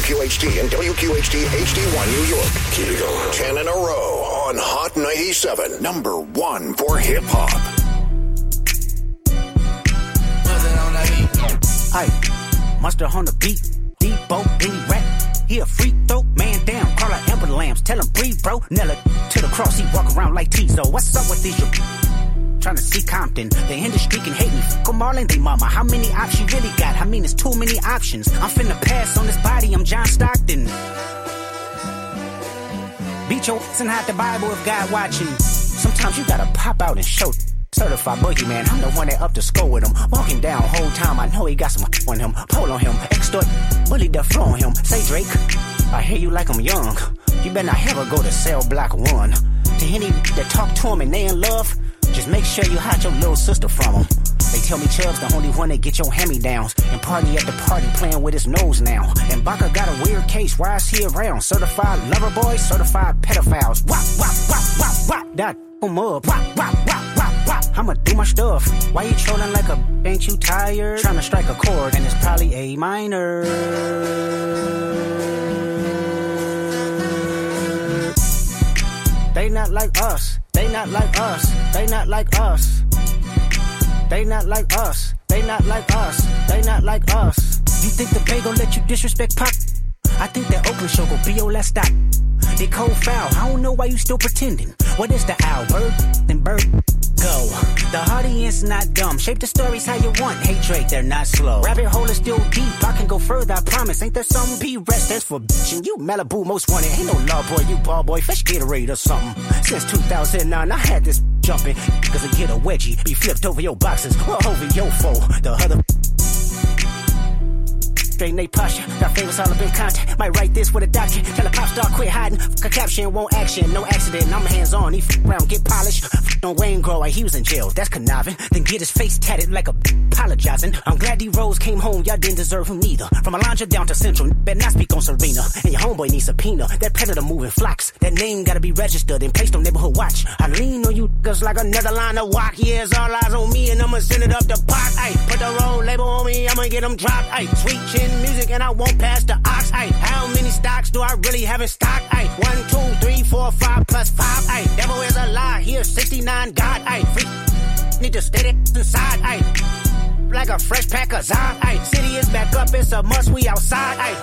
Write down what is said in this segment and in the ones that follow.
WQHT and WQHT HD1 New York. Keep it going. 10 in a row on Hot 97. Number 1 for hip hop. Aye, mustard on the beat, Debo, any rap. He a freak throw, man down, call her Amber Lambs, tell him breathe, bro. Nella to the cross, he walk around like Tizo. What's up with these? Trying to see Compton, the industry can hate me. Fuck them all and they mama. How many options you really got? I mean, it's too many options. I'm finna pass on this body, I'm John Stockton. Beat your ass and hide the Bible if God watching. Sometimes you gotta pop out and show. Certified boogeyman, I'm the one that up the score with him. Walking down whole time, I know he got some on him. Pull on him, extort, bully the flow on him. Say Drake, I hear you like I'm young. You better not ever go to cell block 1. To any that talk to him and they in love, just make sure you hide your little sister from him. They tell me Chubb's the only one that get your hand-me-downs. And party at the party playing with his nose now. And Baca got a weird case, why is he around? Certified lover boys, certified pedophiles. Wop, wop, wop, wop, wop, that him up. Wop, wop, wop, wop, wop, I'ma do my stuff. Why you trolling like a ain't you tired? Trying to strike a chord and it's probably A minor. They not like us, they not like us, they not like us. They not like us, they not like us, they not like us. You think the Bay gon' let you disrespect Pop? I think that Oakland show gon' be your last stop. They cold foul, I don't know why you still pretending. What is the owl, bird? Then bird, go. The audience not dumb, shape the stories how you want. Hey Drake, they're not slow. Rabbit hole is still deep, I can go further, I promise. Ain't there some B-rest that's for bitchin'? You Malibu most wanted, ain't no law boy, you ball boy, fresh Gatorade or something. Since 2009, I had this jumping, cause I get a wedgie, be flipped over your boxes, or over your foe. The other straighten they posture, got favors all up in contact. Might write this with a document, tell a pop star quit hiding. Fuck a caption, won't action, no accident. I'm hands on, he f around, get polished. On Wayne Grow, he was in jail, that's conniving. Then get his face tatted like a apologizing. I'm glad D Rose came home, y'all didn't deserve him neither. From Alondra down to Central, better not speak on Serena. And your homeboy needs subpoena, that predator moving flocks. That name gotta be registered and placed on neighborhood watch. I lean on you cause like another line of walk. Yeah, it's all eyes on me and I'ma send it up the pot. Ay, put the road label on me, I'ma get them dropped. Ay, sweet chin music and I won't pass the ox. Ay, how many stocks do I really have in stock? Ay, 1, 2, 3, 4, 5 plus 5. Ay, devil is a lie, here 69 God. Ay, free need to stay inside. Ay, like a fresh pack of Zod. Ay, city is back up, it's a must, we outside. Ay.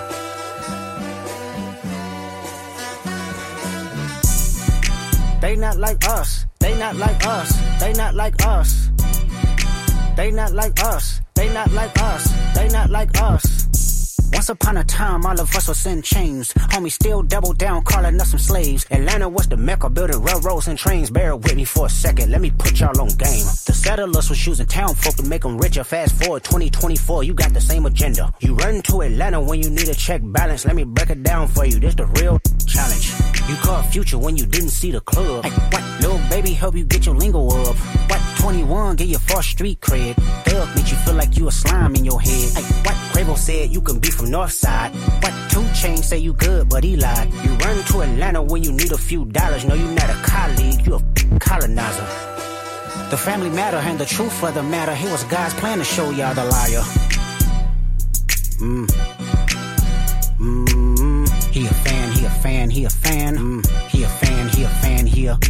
They not like us, they not like us, they not like us. They not like us, they not like us, they not like us. Once upon a time, all of us was in chains. Homie still double down, calling us some slaves. Atlanta was the mecca, building railroads and trains. Bear with me for a second, let me put y'all on game. The settlers was using town folk to make them richer. Fast forward 2024, you got the same agenda. You run to Atlanta when you need a check balance. Let me break it down for you, this the real challenge. You called Future when you didn't see the club. Hey, what? Little baby help you get your lingo up. What? 21 get your first street cred. Thug make you feel like you a slime in your head. Hey, what? Quavo said you can be from Northside. What? 2 Chainz say you good, but he lied. You run to Atlanta when you need a few dollars. No, you not a colleague, you a colonizer. The family matter and the truth of the matter. Here was God's plan to show y'all the liar. He a fan, he a fan, he a fan. He a fan, he a fan, he a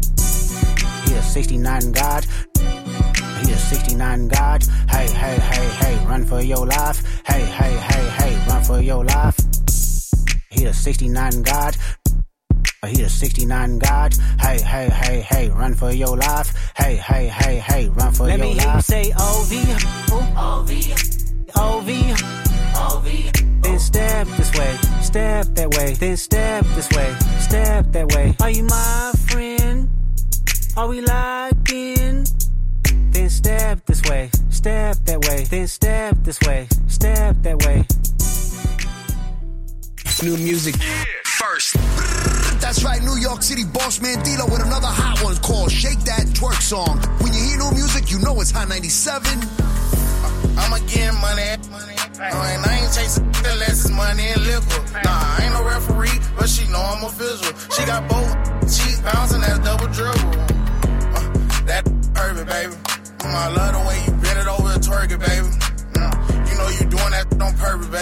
69 God. He a 69 God. Hey, hey, hey, hey, run for your life. Hey, hey, hey, hey, run for your life. He a 69 God. He a 69 God. Hey, hey, hey, hey, run for your life. Hey, hey, hey, hey, run for your life. Let me hear you say O-V. O-V. O-V. O-V. Then step this way, step that way. Then step this way, step that way. Are you my friend? Are we locked in? Then step this way, step that way. Then step this way, step that way. New music first. That's right, New York City boss man Dilo with another hot one called Shake That Twerk Song. When you hear new music, you know it's Hot 97. I'ma get money. I ain't chasing unless it's money and liquor. Nah, I ain't no referee, but she know I'm official. She got both cheeks bouncing, that's double dribble. That perfect, baby. I love the way you bend it over and twerk it, baby. You know you doing that on purpose, baby.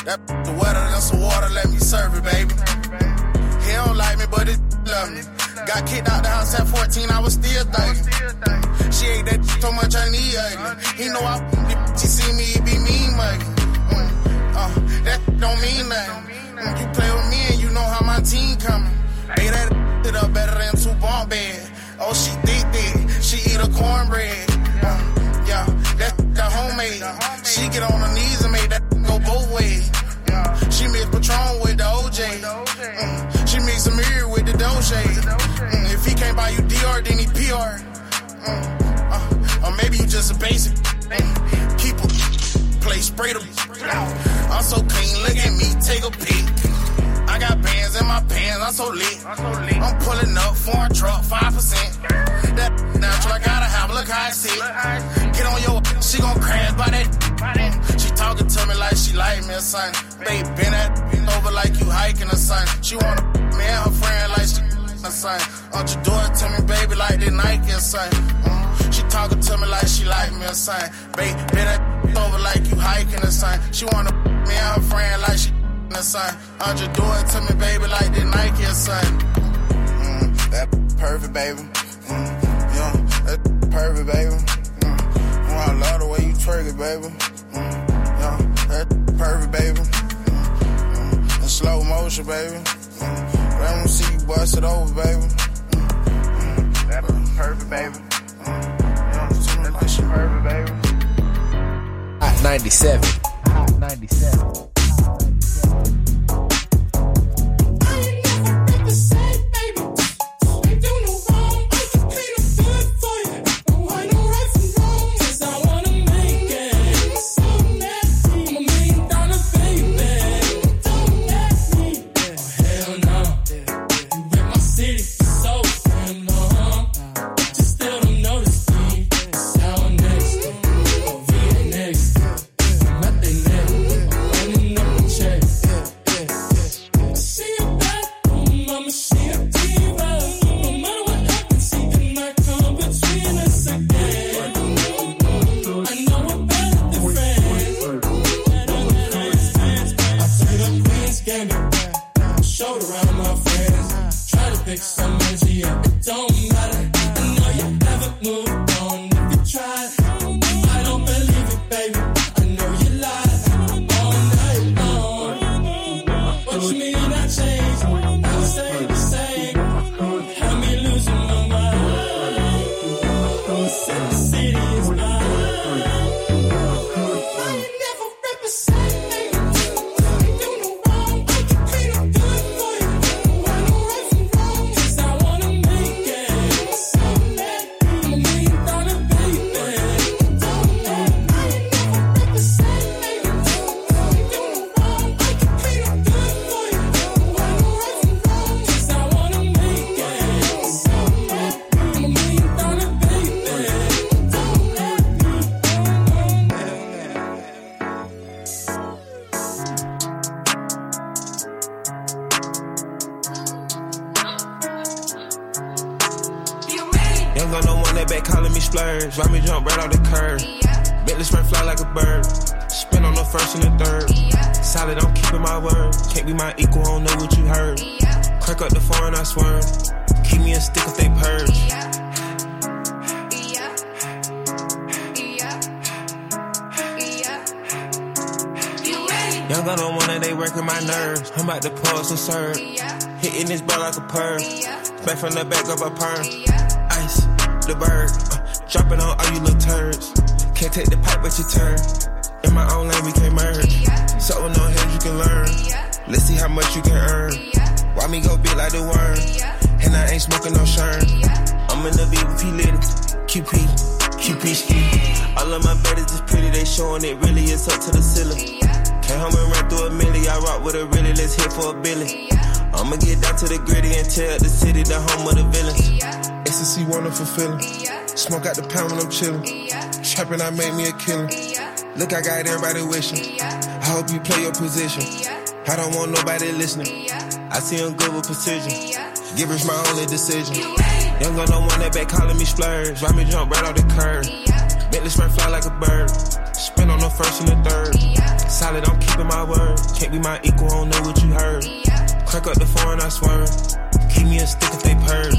That the wetter than some water, let me serve it, baby. He don't like me, but it love me. Got kicked out the house at 14, I was still thugging. She ate that so much I need ugly. He know I she see me, it be mean muggy. That don't mean nothing. You play with me and you know how my team coming. Ate that it up better than 2 bunk bed. Oh, she thick, she eat a cornbread. Yeah, that homemade. She get on her knees and make that go both ways. She mix Patron with the OJ. She mix Amir with the Doja. If he can't buy you DR, then he PR. Or maybe you just a basic. Keep a play, spray them. I'm so clean, look at me, take a peek. I got bands in my pants, I'm so lit. I'm pulling up, foreign truck, 5%. That natural, I gotta have, look how I sit. Get on your, she gon' crash by that. She talking to me like she like me or something. Babe, bend that over like you hiking or something. She wanna me and her friend like she or something. Don't you do it to me, baby, like they Nike or something. She talking to me like she like me or something. Babe, bend that over like you hiking or something. She wanna me and her friend like she or something. Don't you do it to me, baby, like they Nike or something. That perfect, baby. Yeah, that perfect, baby. I love the way you twerk it, baby. Yeah, that perfect, baby. In slow motion, baby. Let me see you bust it over, baby. That perfect, baby. Yeah, that shit perfect, baby. Hot 97. Hot 97. Ride me jump right off the curb. Bentley sprint fly like a bird. Spin on the first and the third. Solid, I'm keeping my word. Can't be my equal, I don't know what you heard. Crack up the foreign, I swerve. Keep me a stick if they purge. Young gun on one and they working my nerves. I'm about to pause and serve. Hitting this ball like a perm. Back from the back of a perm. Ice, the bird. Dropping on all you little turds. Can't take the pipe, but you turn. In my own lane, we can't merge. So with no hands, you can learn. Let's see how much you can earn. Why me go big like the worm? And I ain't smoking no shern. I'm in the VIP little. QP ski. All of my buddies is pretty, they showing it really is up to the ceiling. Came home and ran through a milli. I rock with a really, let's hit for a billy. I'ma get down to the gritty and tell the city the home of the villains. Ecstasy wonderful feeling. Smoke out the pound when I'm chillin'. Trappin', I made me a killin'. Look, I got everybody wishing. I hope you play your position. I don't want nobody listening. I see him good with precision. Givers my only decision. Young gun on one that back calling me splurge. Ride me jump right off the curb. Bentley sprint fly like a bird. Spin on the first and the third. Solid, I'm keeping my word. Can't be my equal, I don't know what you heard. Crack up the phone, I swerve. Keep me a stick if they purge.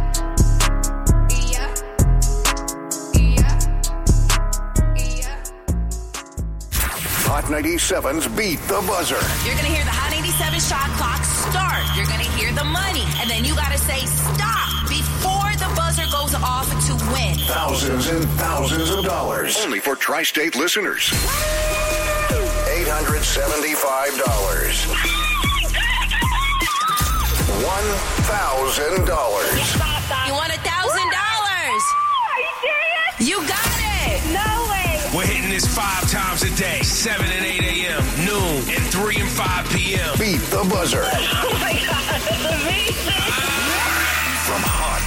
Hot 97's Beat the Buzzer. You're going to hear the Hot 97 shot clock start. You're going to hear the money. And then you got to say stop before the buzzer goes off to win. Thousands and thousands of dollars. Only for Tri-State listeners. $875. $1,000. You want $1,000? Are you serious? You got it. No way. We're hitting this 5 times a day, 7 and 8 a.m., noon, and 3 and 5 p.m. Beat the Buzzer. Oh, my God. That's amazing. From Hot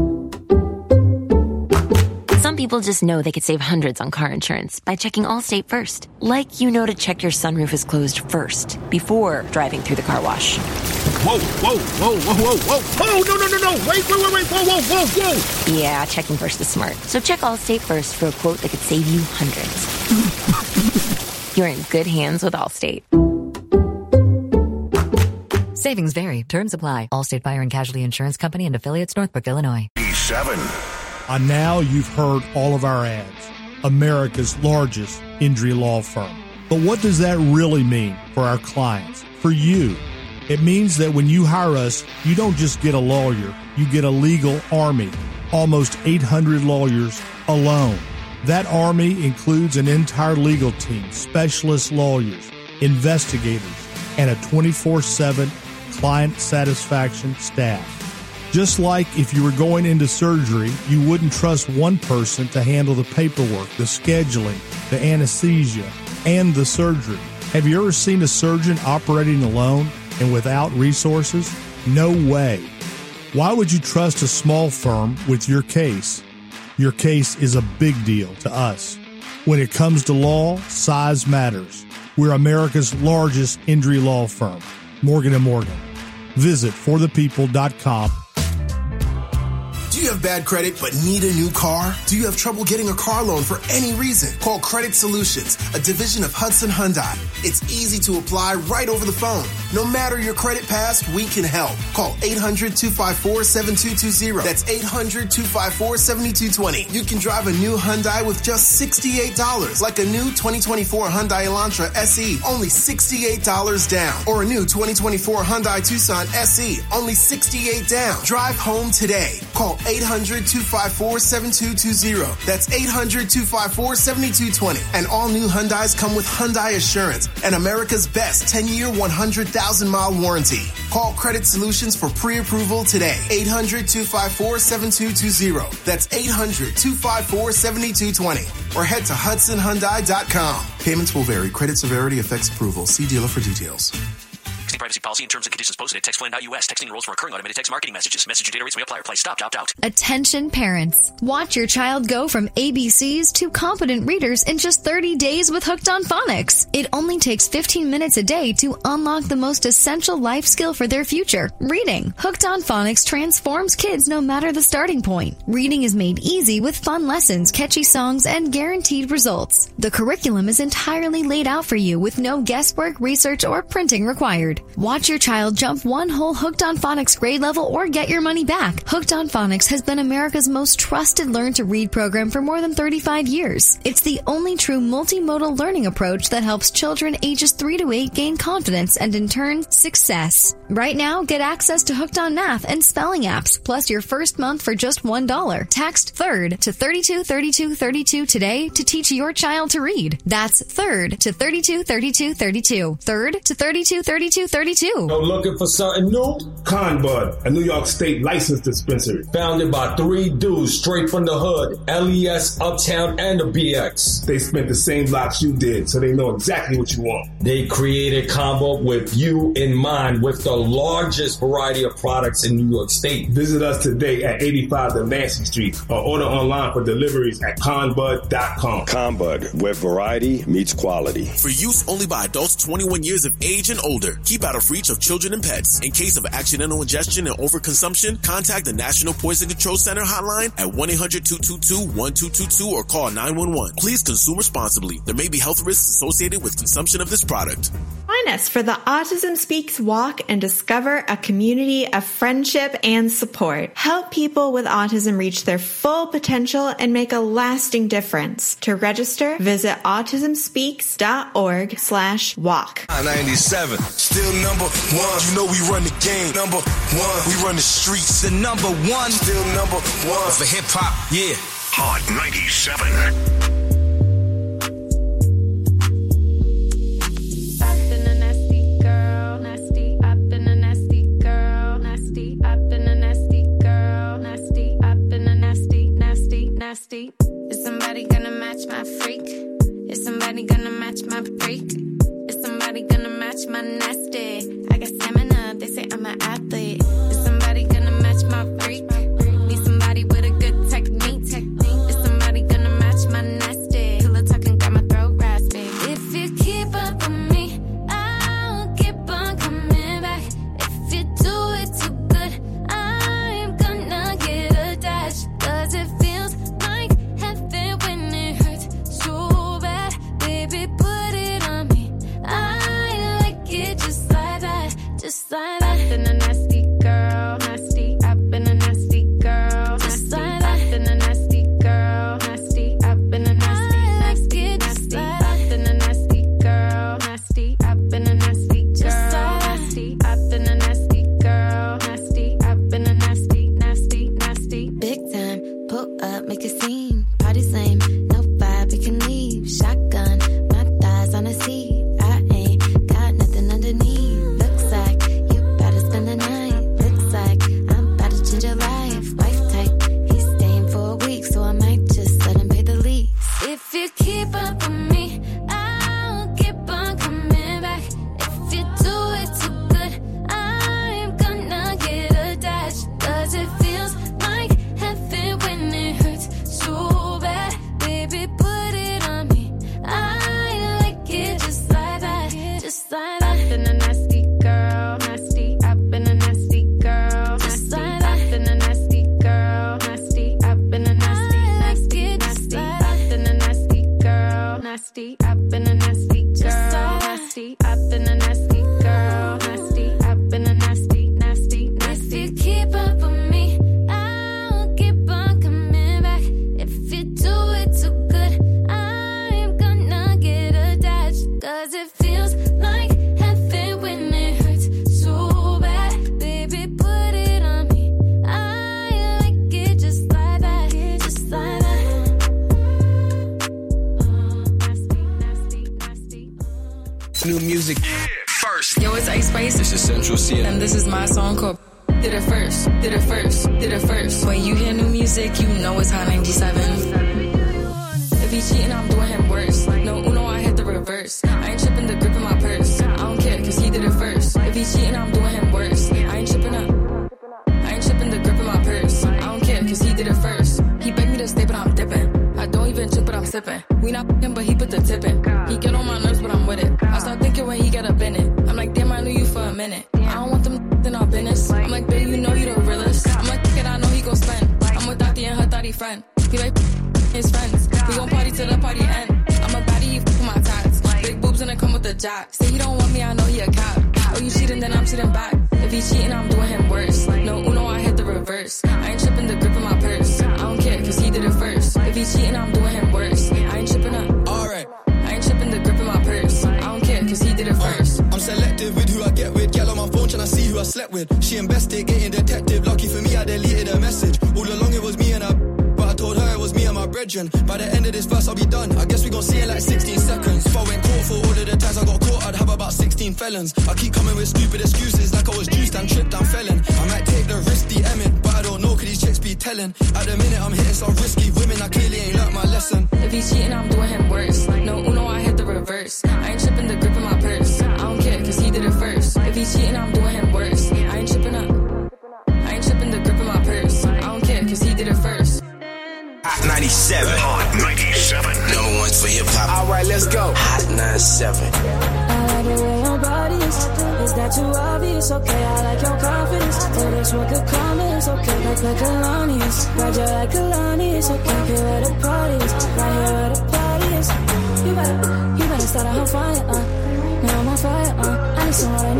90. Some people just know they could save hundreds on car insurance by checking Allstate first. Like you know to check your sunroof is closed first, before driving through the car wash. Whoa, whoa, whoa, whoa, whoa, whoa. Oh, no. Wait. Whoa. Yeah, checking first is smart. So check Allstate first for a quote that could save you hundreds. You're in good hands with Allstate. Savings vary. Terms apply. Allstate Fire and Casualty Insurance Company and affiliates, Northbrook, Illinois. 7. Now you've heard all of our ads. America's largest injury law firm. But what does that really mean for our clients? For you? It means that when you hire us, you don't just get a lawyer, you get a legal army. Almost 800 lawyers alone. That army includes an entire legal team, specialist lawyers, investigators, and a 24/7 client satisfaction staff. Just like if you were going into surgery, you wouldn't trust one person to handle the paperwork, the scheduling, the anesthesia, and the surgery. Have you ever seen a surgeon operating alone and without resources? No way. Why would you trust a small firm with your case? Your case is a big deal to us. When it comes to law, size matters. We're America's largest injury law firm, Morgan & Morgan. Visit forthepeople.com. Do you have bad credit but need a new car? Do you have trouble getting a car loan for any reason? Call Credit Solutions, a division of Hudson Hyundai. It's easy to apply right over the phone. No matter your credit past, we can help. Call 800-254-7220. That's 800-254-7220. You can drive a new Hyundai with just $68, like a new 2024 Hyundai Elantra SE, only $68 down. Or a new 2024 Hyundai Tucson SE, only $68 down. Drive home today. Call 800-254-7220. That's 800-254-7220. And all new Hyundais come with Hyundai Assurance and America's best 10-year, 100,000-mile warranty. Call Credit Solutions for pre-approval today. 800-254-7220. That's 800-254-7220. Or head to HudsonHyundai.com. Payments will vary. Credit severity affects approval. See dealer for details. Privacy policy and terms and conditions posted at textflan.us. Texting enrolls for recurring automated text marketing messages. Message and data rates may apply. Reply stop, opt out. Attention parents. Watch your child go from ABCs to competent readers in just 30 days with Hooked on Phonics. It only takes 15 minutes a day to unlock the most essential life skill for their future, reading. Hooked on Phonics transforms kids no matter the starting point. Reading is made easy with fun lessons, catchy songs, and guaranteed results. The curriculum is entirely laid out for you with no guesswork, research, or printing required. Watch your child jump one whole Hooked on Phonics grade level or get your money back. Hooked on Phonics has been America's most trusted learn-to-read program for more than 35 years. It's the only true multimodal learning approach that helps children ages 3 to 8 gain confidence and, in turn, success. Right now, get access to Hooked on Math and spelling apps, plus your first month for just $1. Text THIRD to 323232 today to teach your child to read. That's THIRD to 323232. THIRD to 323232. So looking for something new? Conbud, a New York State licensed dispensary. Founded by 3 dudes straight from the hood, LES, Uptown, and the BX. They spent the same blocks you did, so they know exactly what you want. They created Conbud with you in mind, with the largest variety of products in New York State. Visit us today at 85 Delancey Street or order online for deliveries at conbud.com. Conbud, where variety meets quality. For use only by adults 21 years of age and older. Keep out of reach of children and pets. In case of accidental ingestion and overconsumption, contact the National Poison Control Center hotline at 1-800-222-1222 or call 911. Please consume responsibly. There may be health risks associated with consumption of this product. Find us for the Autism Speaks Walk and discover a community of friendship and support. Help people with autism reach their full potential and make a lasting difference. To register, visit autismspeaks.org/walk. 97, still number one. You know we run the game. Number one, we run the streets. The number one, still number one for hip hop. Yeah, Hot 97. Is somebody gonna match my freak? Is somebody gonna match my freak? Is somebody gonna match my nasty? I got stamina, they say I'm an athlete. Is somebody gonna match my freak? Need somebody with a good technique. Is somebody gonna match my nasty? Pillow talking got my throat raspy. If you keep up with me, I'll keep on coming back. If you do it too good, I'm gonna get attached. Cause it feels like heaven when it hurts so bad. Baby, put it on me. I like it just like that. Just like that. I've been a nasty girl, nasty. I've been a nasty girl, nasty. I've been a nasty girl, nasty. I've been a nasty, nasty, nasty. I've been a nasty girl, nasty. I've been a nasty girl, nasty. I've been a nasty girl, nasty. I've been a nasty, nasty, nasty. Big time, pull up, make a scene. Party's lame, no vibe, we can leave. Shotgun, my thighs on the seat. I ain't got nothing underneath. Looks like you better spend the night. Looks like I'm about to change your life. Wife type, he's staying for a week, so I might just let him pay the lease. If you keep up with me, I'll keep on coming back. If you do it too good, I'm gonna get attached. Cause it feels like heaven when it hurts so bad. Baby, put it on me. I like it just like that. Just like that. I've been a nasty girl, nasty. I've been a nasty girl, nasty. I've been a nasty girl, nasty. I've been a nasty, nasty, nasty. I've been a nasty girl, nasty. I've been a nasty girl, nasty. I've been a nasty girl, nasty. I've been a nasty, nasty, nasty. If you keep up with me, I'll keep on coming back. If you do it too good, I'm gonna get attached. Cause it feels like heaven when it hurts so bad. Baby, put it on me. I like it just like that. Just like that. new music. First. Yo, it's Ice Spice. This is Central C. And this is my song called Did It First, Did It First, Did It First. When you hear new music, you know it's Hot 97. If he cheating, I'm doing him worse. No Uno, I hit the reverse. I ain't tripping the grip in my purse. I don't care, cause he did it first. If he cheating, I'm doing him worse. I ain't tripping up. I ain't tripping the grip in my purse. I don't care, cause he did it first. He begged me to stay, but I'm dipping. I don't even trip, but I'm sipping. We not f***ing, but he put the tip in. He get on my nerves, but I'm with it. I start thinking when he get up in it. I'm like, damn, I knew you for a minute. I don't want them in our business. I'm like, babe, you know you the realest. I'm like, kid, I know he gon' spend. I'm with Dottie and her thotty friend. He like his friends. We gon' party till the party end. I'm a baddie, you f*** my tats. Big boobs and I come with the jack. Say he don't want me, I know he a cop. Oh, you cheating, then I'm cheating back. If he cheating, I'm doing him worse. No Uno, I hit the reverse. I ain't tripping the grip in my purse. I don't care, cause he did it first. If he cheating, I'm doing him worse. I ain't tripping up. Alright. I ain't tripping the grip in my purse. I don't care, cause he did it first. I'm selective with who I get with. Gal on my phone tryna see who I slept with. She investigating detective. Lucky for me, I deleted her message. All along it was me and her, but I told her it was me and my brethren. By the end of this verse, I'll be done. I guess we gon' see in like 16 seconds. If I went court for all of the times I got caught, I'd have about 16 felons. I keep coming with stupid excuses like I was juiced and tripped and felon. I might take the risk, DMing, but I don't know, cause these chicks be telling. At the minute, I'm hitting some risky women. I clearly ain't learnt my lesson. If he's cheating, I'm doing him worse. No Uno, I hit the reverse. I ain't tripping the grip in my purse. I don't care, cause he did it first. If he's cheating, I'm doing him worse. I ain't tripping up. I ain't tripping the grip in my purse. I don't care, cause he did it first. Hot 97. Hot 97. Number one for hip hop. Alright, let's go. Hot 97. I like the way your body is that too obvious? Okay, I like your confidence. Oh, that's what could come is okay. Like Kalani is. Roger like Kalani is okay. Here where the party is. Right here where the party is. You better start a whole fire, Now I'm on fire,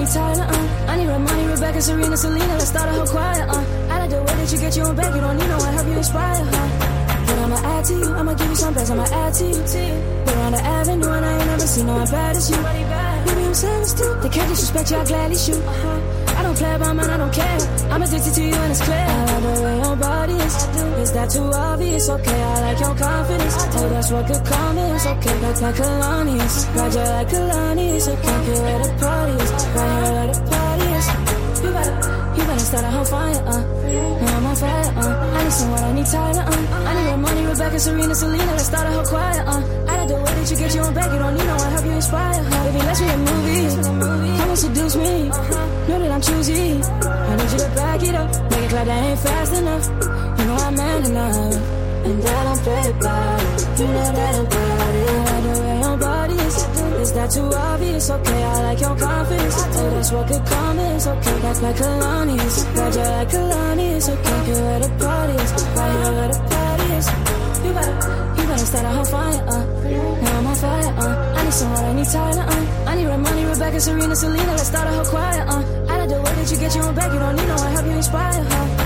Tyler, I need Ramani, Rebecca, Serena, Selena, let's start a whole choir, I like the way that you get your own back, you don't need no one, help you inspire, But I'ma add to you, I'ma give you some best, I'ma add to you, We're on the avenue and I ain't never seen no one bad as you. Maybe I'm savage too, they can't disrespect you, I'll gladly shoot, I don't play about mine, I don't care, I'm addicted to you and it's clear. I like the way your body is that too obvious? Okay, I like your confidence, oh that's what could come is, okay, like Kalani's, ride you like Kalani's, okay, get where the party is, right here where the party is. You better start a whole fire, now I'm on fire, I need someone, I need Tyler, I need Ramani, Rebecca, Serena, Selena, let's start a whole choir, I like the way that you get your own back, you don't need no one, help you inspire, baby, let's make a movie, come and seduce me, know that I'm choosy, I need you to back it up, make it like that ain't fast enough, you know I'm man enough, and that I'm play by it, you know that I'm bad it, I like the way your body is that too obvious, okay, I like your confidence, oh that's what could come is, okay, that's like Kalani's, ride you like Kalani's, okay, get where the party is, right here where the party is, you better start a whole fire, now I'm on fire, I need someone, I need Tyler, I need Ramani, Rebecca, Serena, Selena, let's start a whole choir, I like the way that you get your own back, you don't need no one, help you inspire,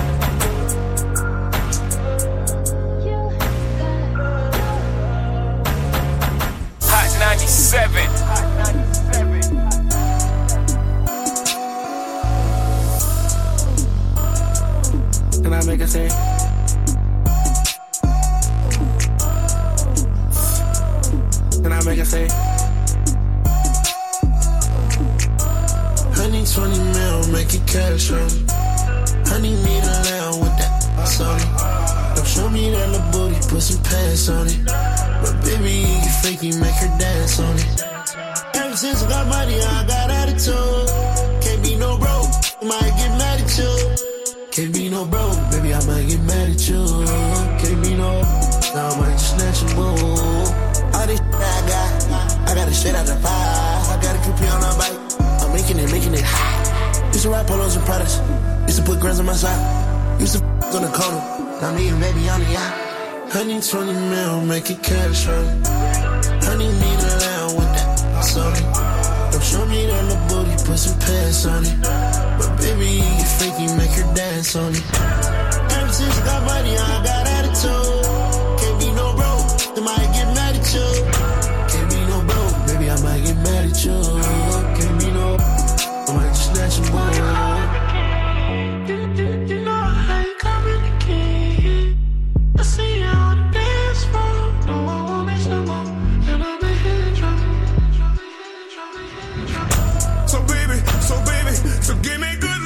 Hot 97. And I make her say, and I make her say, Honey, 20 mil, make it cash on me. Honey, need a lamb with that ass on it. Don't show me that little booty, put some pants on it. But baby, you freaky, make her dance on it. Ever since I got money, I got attitude. Can't be no broke, I might get mad at you. Can't be no broke, baby, I might get mad at you. Can't be no, now I might just snatch a boo. All this shit I got the shit out the fire. I got a coupé on my bike, I'm making it hot. Used to ride polos and products, used to put grams on my side. Used to on the corner, now me and baby on the yacht. Honey, 20 mil, make it cash on it. Honey, need a lamb with that ass on it. Don't show me that little booty, put some pants on it. But baby, you freaky, make her dance on it. Ever since I got money, I got attitude. Can't be no broke, I might get mad at you. Can't be no broke, baby, I might get mad at you. Can't be no, I might just snatch your ball. So give me good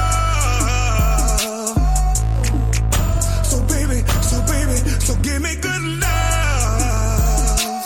love. So baby, so give me good love.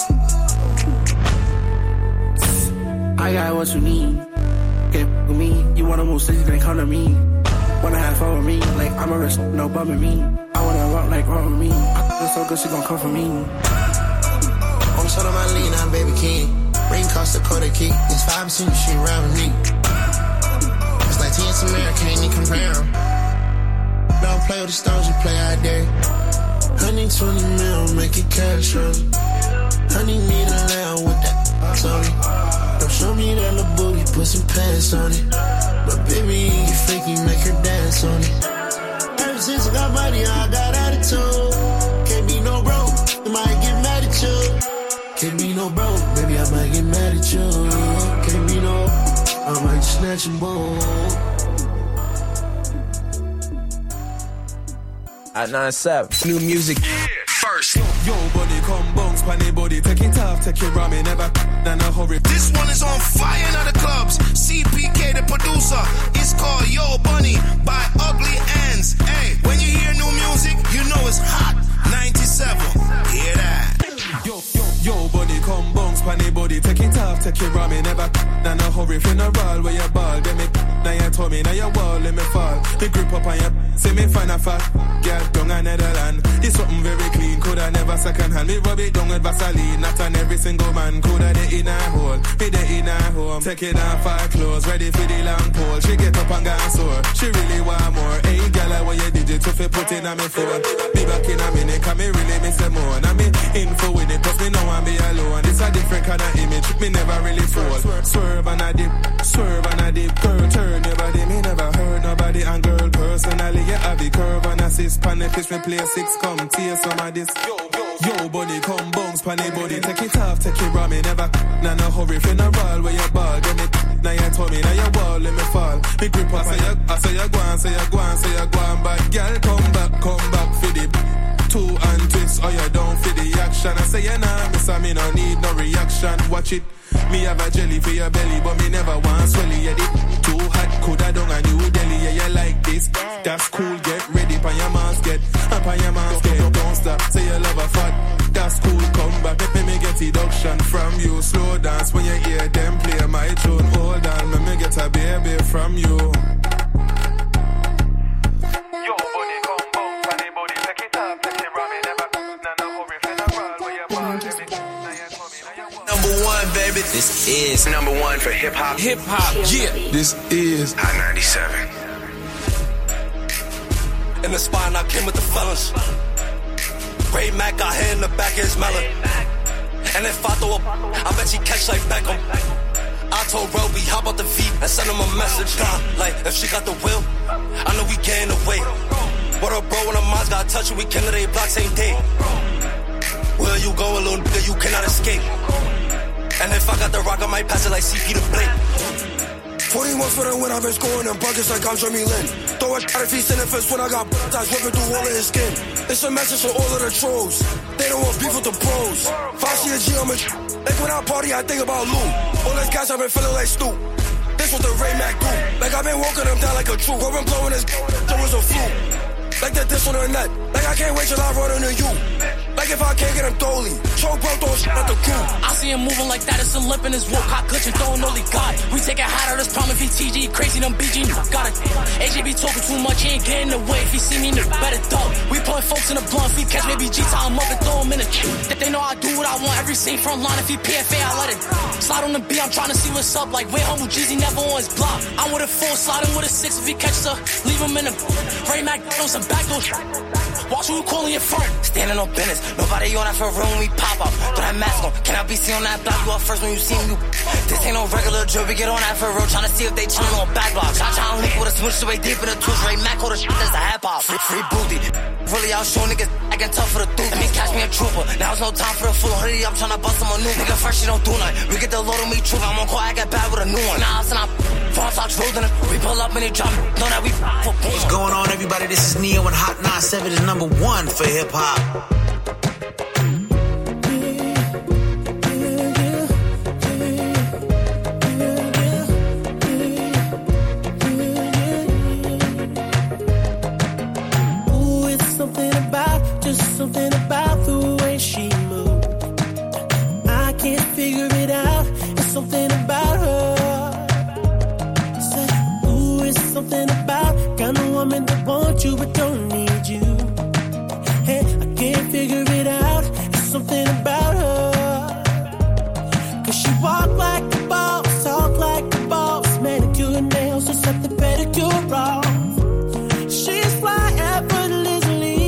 I got what you need. Get with me. You wanna move cities, then come to me. Wanna have fun with me, like I'm a risk, no bumming me. I wanna rock like rock with me. I feel so good, she gon' come for me. On the side of my lean, I'm baby king. Ring cost a quarter key. It's 5% she around with me. Like T.S. America, can't even compare them. Don't play with the stones, you play out there. Honey, 20 mil, make it cash on it. Honey, need a lamb with that ass on it. Don't show me that little booty, put some pants on it. But baby, you freaky, make her dance on it. Ever since I got money, I got attitude. Can't be no broke, I might get mad at you. Can't be no broke, baby, I might get mad at you. Can't be no, I might just snatch a ball. At 9-7. New music. First. Yo, body, come bounce, panny body. Take it off, take it ramen, never in a hurry. This one is on fire in the clubs. CPK, the producer. It's called Yo Bunny by Ugly Ends. Hey, when you hear new music, you know it's hot. 97. Hear that? Yo, body, come bounce, panny body. Take it off, take it ramen, never in a hurry. Funeral where you ball, then me now you told me, now you wall, let me fall. Me grip up on you, see me find a fat girl down in Netherlands. It's something very clean, coulda never second hand. Me rub it down with Vaseline, not on every single man. Coulda the inner hole, me the inner home. Take it off her clothes, ready for the long pole. She get up and go sore, she really want more. Hey, girl, what you did it to fi put in on me phone. Be back in a minute, cause me really miss a more. Now me in for win it, cause me know I'm be alone. It's a different different kind of image. Me never really fall. Swerve and I dip. Girl, turn your body. Me never heard nobody. And girl, personally, you have the curve and assist. Pan the fish, me play 6. Come tear some of this. Yo, bunny, come bounce, panny body. Take it off, take it raw. Me never. Nah, no hurry. Finna roll where you ball. Then it. Now you told me, now you wall. Let me fall. Me grip up. I say you go on. But girl, come back for the 2 and twist. Oh, you down for the action. I say, nah, miss, I me no need no reaction. Watch it. Me have a jelly for your belly, but me never want swelly. Yeah, it too hot, coulda done a New Delhi. Yeah, you like this? That's cool. Get ready, pan your mask, get. Don't stop. Say you love a fat. That's cool. Come back, let me get seduction from you. Slow dance when you hear them play my tune. Hold on, let me get a baby from you. Baby, this is number 1 for hip hop. Yeah, this is Hot 97. In the spine, I came with the fellas. Ray Mac got hair in the back of his melon. And if I throw I bet she catch like Beckham. I told Roby, hop out the V and send him a message. Like, if she got the will, I know we getting away. What a bro when the minds got touched, we kill they block same day. Where you going, little nigga, you cannot escape. And if I got the rock, I might pass it like CP to Blake. 41 for the win, I've been scoring them buckets like I'm Jeremy Lin. Throw a shot if he's in the fist when I got eyes whipping through all of his skin. It's a message for all of the trolls. They don't want beef with the pros. If I see a G, I'm a like when I party, I think about Lou. All this gas, I've been feeling like Stu. This what the Ray Mac do. Like I've been walking them down like a troop. I've been blowing this, there was a flu. Like that this on the net. Like I can't wait till I run into you. Like if I can't get him dolly. Choke bro, throw shit at the crew. I see him moving like that, it's a lip in his walk. Hot clutch and throwing only God. We take it hot out of this problem if he TG. Crazy, them BG, got it. AJ be talking too much, he ain't getting in the way. If he see me, better dog. We pulling folks in the blunt. If he catch maybe G, tie him up and throw him in the that they know I do what I want. Every scene front line. If he PFA, I let it slide on the B. I'm trying to see what's up. Like way humble Jeezy never on his block. I'm with a 4, sliding with a 6. If he catches her, leave him in the Ray Mac on some backdoor. Watch who you calling your friend. Standing on business. Nobody on that for room. We pop up. Throw that mask on. Can I be seen on that block? You up first when you see me. This ain't no regular drill. We get on that for road. Trying to see if they chillin' on back blocks. I try to link with a switch way deep in the tooth. Ray Mac hold the shit. That's the hip hop. Free booty. Really out showing niggas. I can tough for the dude. Let me catch me a trooper. Now it's no time for the full hoodie. I'm trying to bust him a new nigga. First you don't do nothing. We get the load on me trooper. I'm on call. I get bad with a new one. Nah, it's not. Farm socks rolling it. We pull up and they drop. Know that we for boom. What's going on, everybody? This is Neo and Hot 97 is number 1 for hip hop. Something about the way she moves. I can't figure it out. It's something about her. Say, ooh, it's something about kind of woman that wants you but don't need you. Hey, I can't figure it out. It's something about her. Cause she walk like a boss, talk like a boss. Manicure nails or something pedicure off. She's fly effortlessly.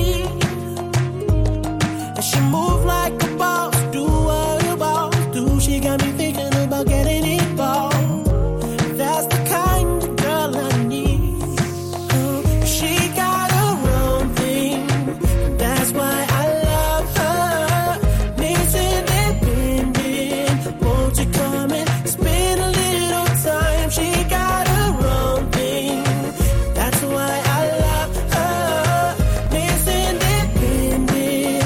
She move like a boss, do what a boss do. She got me thinking about getting involved. That's the kind of girl I need. She got her own thing. That's why I love her. Miss Independent. Won't you come and spend a little time? She got her own thing. That's why I love her. Miss Independent.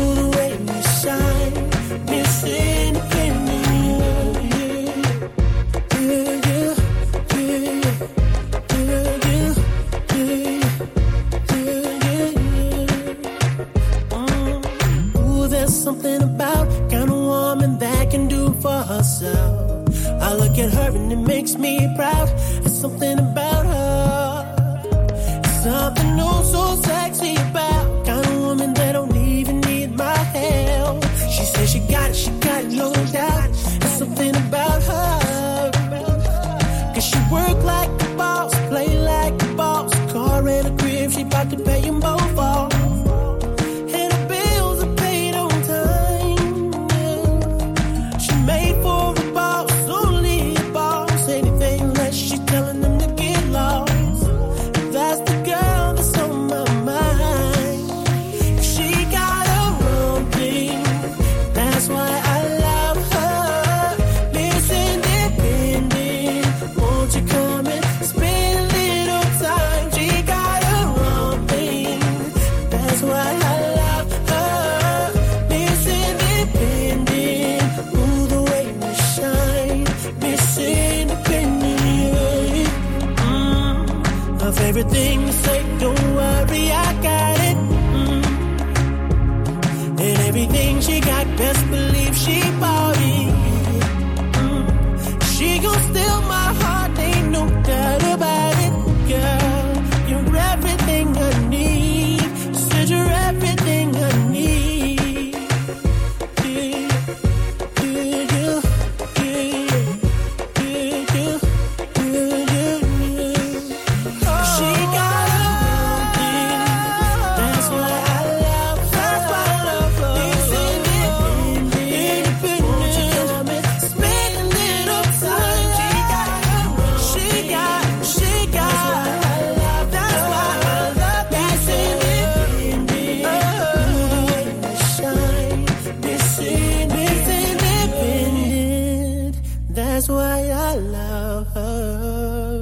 Something about kind of woman that can do for herself. I look at her and it makes me proud. It's something about her. It's something oh so sexy about kind of woman that don't even need my help. She says she got it, no doubt. It's something about her. Cause she work like a boss, play like a boss. Car and a crib, she about to pay them both off. everything you say, don't worry, I got it. And everything she got, best believe she bought it. She gon' steal my heart, ain't no doubt about it. Girl, you're everything I need. Said you're everything I need. That's why I love her.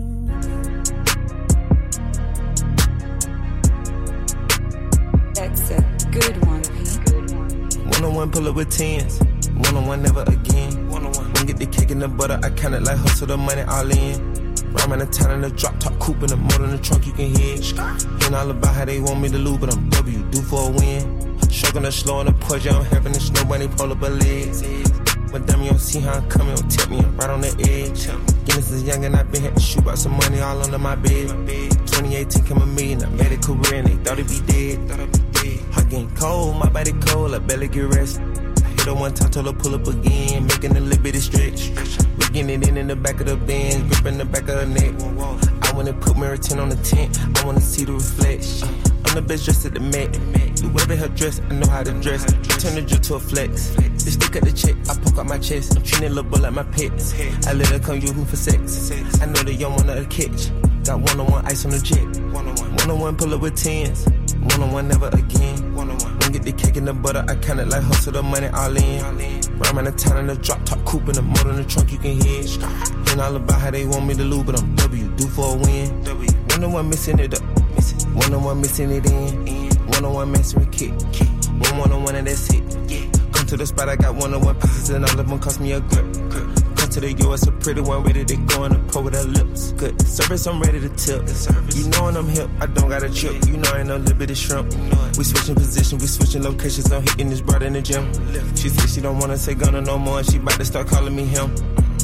That's a good one, One-on-one pull up with tens. One-on-one never again. One-on-one. When get the cake in the butter, I count it like hustle the money all in. Rhyme in the town in the drop top coupe in the motor in the trunk you can hear. Hearing all about how they want me to lose, but I'm W, due for a win. Stroking the slow on the push, I'm having the snow bunny pull up a legs. But damn, you don't see how I'm coming, don't tip me, I'm right on the edge. Guinness is young and I been had to shoot out some money all under my bed. 2018 came a million, I made a career and they thought it'd be dead. Heart getting cold, my body cold, I barely get rest. I hit her one time, told her pull up again, making a little bit of stretch. We getting it in the back of the Benz, gripping the back of her neck. I wanna put mirror 10 on the tent, I wanna see the reflection. I'm the best dressed at the Met. The way her dress, I know how to dress. Turn the drip to a flex. This stick at the check, I poke out my chest. I'm treating a little boy like my pets. I let her come use me for sex. I know they don't want her to catch. Got one-on-one ice on the jet. One-on-one pull up with tens. One-on-one never again. When get the cake in the butter, I count it like hustle the money all in. Rhyme in the town in the drop top coupe in the motor in the trunk you can hear. Hearing all about how they want me to lose, but I'm W, due for a win. One-on-one missing it up. One-on-one missing it in. One-on-one messing with kick. One-on-one and that's it. Come to the spot, I got one-on-one pieces and all of them cost me a grip. Come to the US, a pretty one ready to go in the pro with her lips. Good service, I'm ready to tip. You know when I'm hip, I don't got a trip. You know I ain't no little bit of shrimp. We switching position, we switching locations. I'm hitting this broad in the gym. She said she don't wanna say Gunna no more. She about to start calling me him.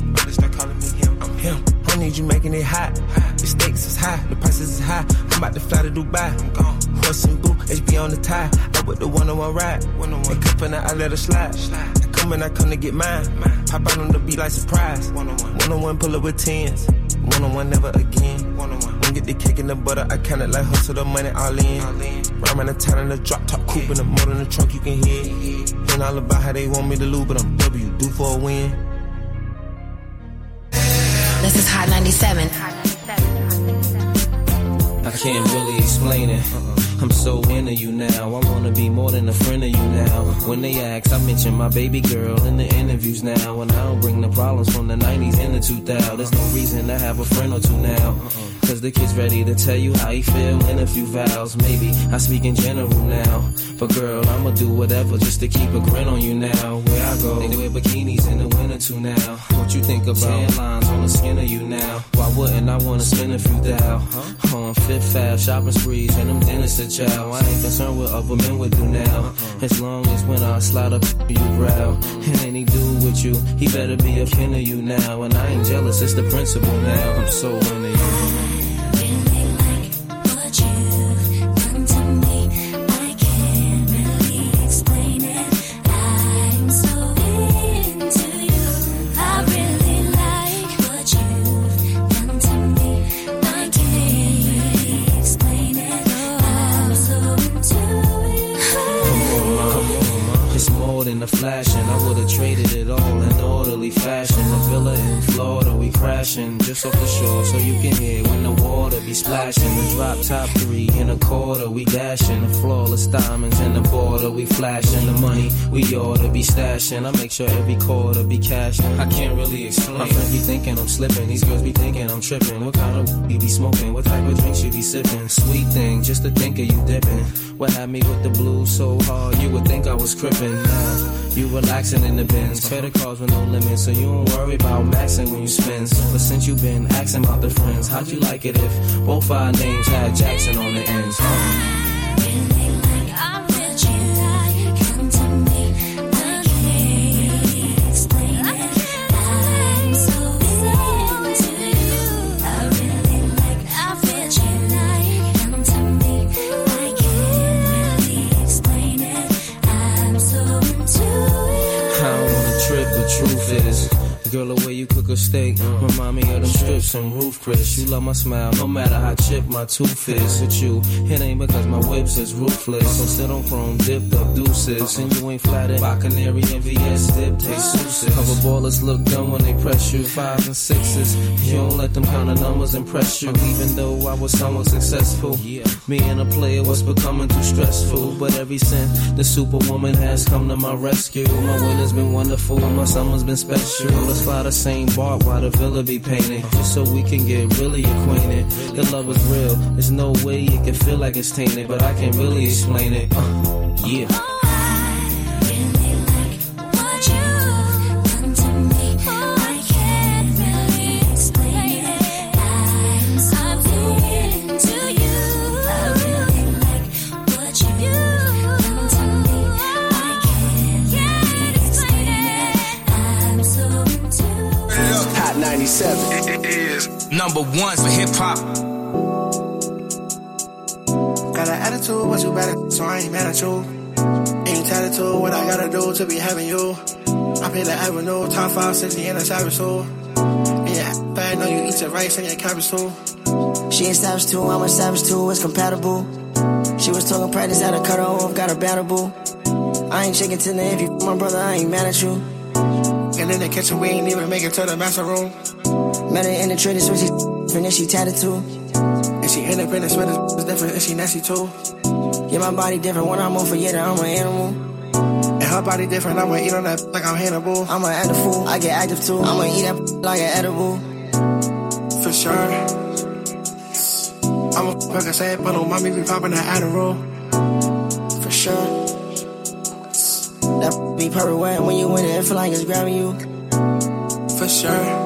I'm him. I need you making it hot. The stakes is high, the prices is high. I'm about to fly to Dubai. I'm gone. Horse and boo, HB on the tie. I with the one-on-one ride. And cup and I let her slide. I come and I come to get mine. Pop out on the beat like surprise. One-on-one pull up with tens. One-on-one never again. When get the cake in the butter, I count it like hustle the money all in. Rhyme in the town in the drop top coupe in the motor in the trunk you can hear. Hearing all about how they want me to lose, but I'm W, due for a win. This is Hot 97. I can't really explain it. I'm so into you now. I wanna be more than a friend of you now. When they ask, I mention my baby girl in the interviews now. And I don't bring the problems from the 90s and the 2000s. There's no reason to have a friend or two now. Cause the kid's ready to tell you how he feel in a few vows. Maybe I speak in general now. But girl, I'ma do whatever just to keep a grin on you now. Where I go, they wear bikinis in the winter too now. What you think about tan lines on the skin of you now? Why wouldn't I wanna spend a few thou? On Fifth Ave, shopping sprees and them dinners to chow. I ain't concerned what other men would do now. As long as when I slide up you growl. And any dude with you, he better be a kin of you now. And I ain't jealous, it's the principle now. I'm so into you. In the flashing, I would've traded it all in orderly fashion. A villa in Florida, we crashing just off the shore, so you can hear when the water be splashing. The drop top 3 in a quarter, we dashing. The flawless diamonds in the border, we flashing. The money we ought to be stashing. I make sure every quarter be cashing. I can't really explain. My friends be thinking I'm slipping, these girls be thinking I'm I'm tripping. What kind of you be smoking? What type of drinks you be sipping? Sweet thing, just to think of you dipping. What had me with the blues so hard, you would think I was crippin'. Now, you relaxing in the bins. Credit cards with no limits, so you don't worry about maxing when you spend. But since you been asking about the friends, how'd you like it if both our names had Jackson on the ends? Truth is, girl, the way you cook a steak remind me of them strips and Roof Chris. You love my smile, no matter how chipped my tooth is. With you, it ain't because my whips is ruthless. So sit on chrome, dipped up deuces, and you ain't flattered by Canary and VS dip, taste Souses. Cover ballers look dumb when they press you, 5s and 6s. You don't let them kind of numbers impress you. Even though I was somewhat successful, me and a player was becoming too stressful. But every since the superwoman has come to my rescue, my winter's been wonderful, my summer's been special. Let's fly the same bark while the villa be painted, just so we can get really acquainted. The love is real, there's no way it can feel like it's tainted, but I can't really explain it. Yeah. It is number one for hip hop. Got an attitude, but you better, so I ain't mad at you. Ain't tattooed what I gotta do to be having you. I pay the avenue, top 5, 60 and a savage soul. Yeah, bad, know you eat your rice and your cabbage too. She ain't savage too, I'm a savage too, it's compatible. She was talking practice, had to cut her off, got her battable. I ain't shaking to the if you my brother, I ain't mad at you. And in the kitchen, we ain't even make it to the master room. Met her in the trading switch, and then she tatted too. And she independent, sweat is different, and she nasty too. Yeah, my body different, when I'm over, yeah, I'm an animal. And her body different, I'ma eat on that like I'm Hannibal. I'ma act a fool, I get active too. I'ma eat that like an edible. For sure. I'ma fuck a sad, but on mommy be popping that Adderall. For sure. That be perfect wet when you in it, it feel like it's grabbing you. For sure.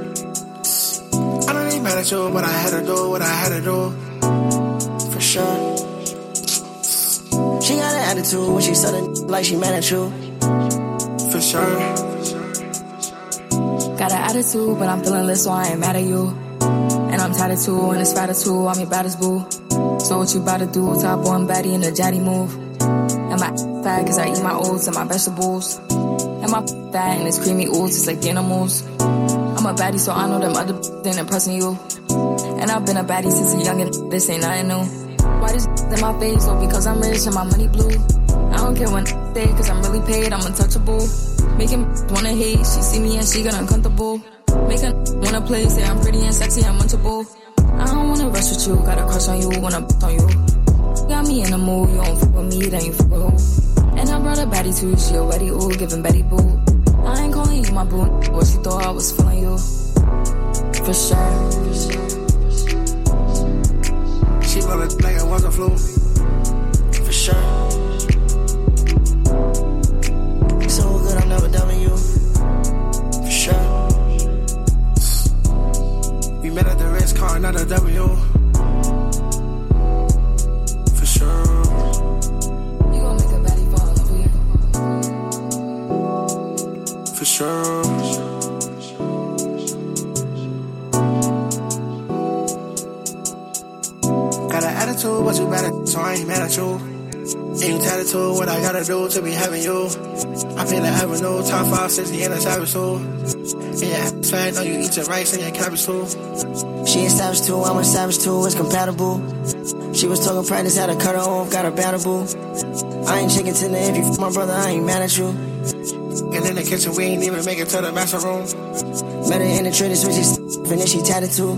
I don't ain't mad at you, but I had to do what I had to do. For sure. She got an attitude when she sudden like she mad at you. For sure. Got an attitude, but I'm feeling lit, so I ain't mad at you. And I'm tired of two, and it's fatter too, I'm your baddest boo. So what you about to do? Top one baddie in the jatty move. And my fat, cause I eat my oats and my vegetables. And my fat and it's creamy oats, it's like animals. I'm a baddie, so I know them other ain't impressing you. And I've been a baddie since a youngin', this ain't nothing new. Why this in my face? Oh, because I'm rich and my money blue. I don't care when they, cause I'm really paid, I'm untouchable. Making wanna hate, she see me and she get uncomfortable. Make her wanna play, say I'm pretty and sexy and munchable. I don't wanna rush with you, got a crush on you, wanna on you. Got me in the mood, you don't fuck with me, then you fuck with who? And I brought a baddie too, she already ooh, giving Betty boo. I ain't calling you my boo, what she thought I was feeling you. For sure. She blow it like it was a flu. For sure. So good, I'm never dubbing you. For sure. We met at the Ritz car, not a W. For sure. You gon' make a baddie fall in love with you. For sure. Got an attitude, but you better, so I ain't mad at you. Ain't tattooed what I gotta do to be having you. I feel like having no top 5, 60 and a savage soul. Yeah, fat, know you eat your rice and your cabbage too. She ain't savage too, I'm a savage too, it's compatible. She was talking practice, had to cut her off, got her battable. I ain't chicken to the if you my brother, I ain't mad at you. And in the kitchen, we ain't even make it to the master room. Met her in the trading switch, and then she tatted too.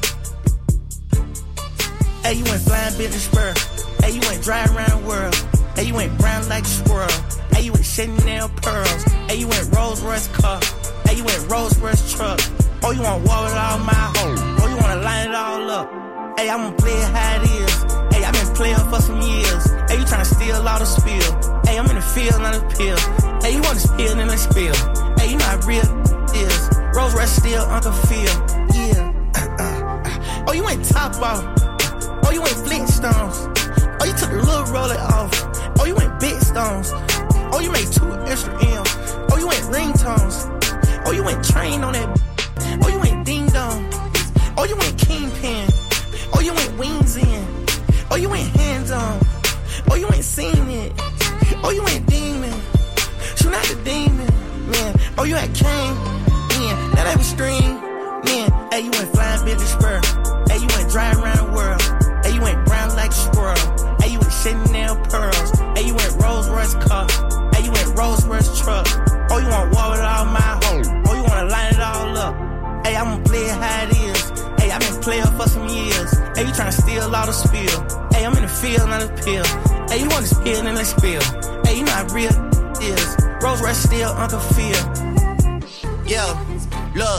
Hey, you went flying business spur. Hey, you went driving around the world. Hey, you ain't brown like a squirrel. Hey, you ain't Chanel pearls. Hey, you ain't Rolls Royce car. Hey, you ain't Rolls Royce truck. Oh, you wanna war with all my hoes. Oh, you wanna line it all up. Hey, I'm gonna play it how it is. Hey, I've been playing for some years. Hey, you tryna steal all the spill. Hey, I'm in the field, not a pill. Hey, you want to spill, then let's spill. Hey, you know how real is. Rolls Royce still Uncle Phil. Yeah. Oh, you ain't Top Off. Oh, you ain't Flintstones. Oh, you took the little roller off. Oh, you ain't Big Stones. Oh, you made 2 extra M's. Oh, you ain't ringtones. Oh, you ain't trained on that. Oh, you ain't Ding Dong. Oh, you ain't Kingpin. Oh, you ain't Wings In. Oh, you ain't Hands On. Oh, you ain't seen it. Oh, you ain't Demon. Shoot out the demon, man. Oh, you ain't King. Man, that ain't extreme. Man, hey, you ain't flying Billy Spur. Hey, you ain't driving around the world. Hey, you ain't brown like a squirrel. Hey, you ain't Chanel pearls. Hey, you ain't Rolls Royce car. Hey, you ain't Rolls Royce truck. Oh, you wanna war with all my hoes. Oh, you wanna line it all up. Hey, I'm gonna play it how it is. Hey, I've been playing for some years. Hey, you tryna steal all the spill. Hey, I'm in the field, not a pill. Hey, you wanna spill, then let's spill. Hey, you know how real is. Rolls Royce still Uncle Phil. Yeah, look.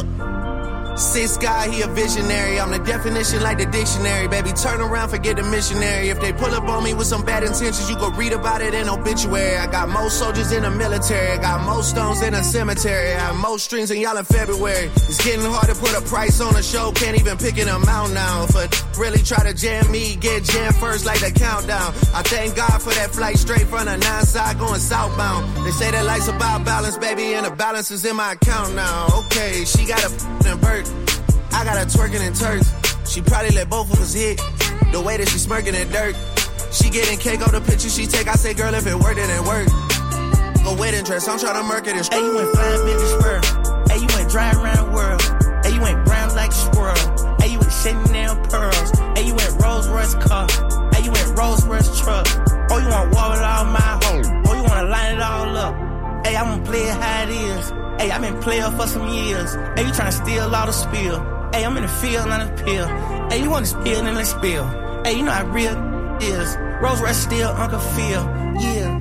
Six guy, he a visionary. I'm the definition like the dictionary. Baby, turn around, forget the missionary. If they pull up on me with some bad intentions, you go read about it in obituary. I got more soldiers in the military. I got more stones in a cemetery. I have more strings than y'all in February. It's getting hard to put a price on a show. Can't even pick an amount now. If a really try to jam me, get jammed first like the countdown. I thank God for that flight straight from the 9 side going southbound. They say that life's about balance, baby, and the balance is in my account now. Okay, she got a f***ing Burt. I got her twerking in Turks. She probably let both of us hit. The way that she smirking in dirt. She getting cake off the picture she take. I say, girl, if it worked, it ain't work. Go wedding dress, I'm tryna murk it and Hey, you ain't flying Billy Spur. Hey, you ain't driving around the world. Hey, you ain't brown like a squirrel. Hey, you ain't Chanel pearls. Hey, you ain't Rolls Royce car. Hey, you ain't Rolls Royce truck. Oh, you wanna war with all my hoes. Oh, you wanna line it all up. Hey, I'm gonna play it how it is. Hey, I've been playing for some years. Hey, you tryna steal all the spill. Hey, I'm in the field, not a pill. Hey, you want to spill, then let's spill. Hey, you know how real is. Rolls Royce still Uncle Phil. Yeah.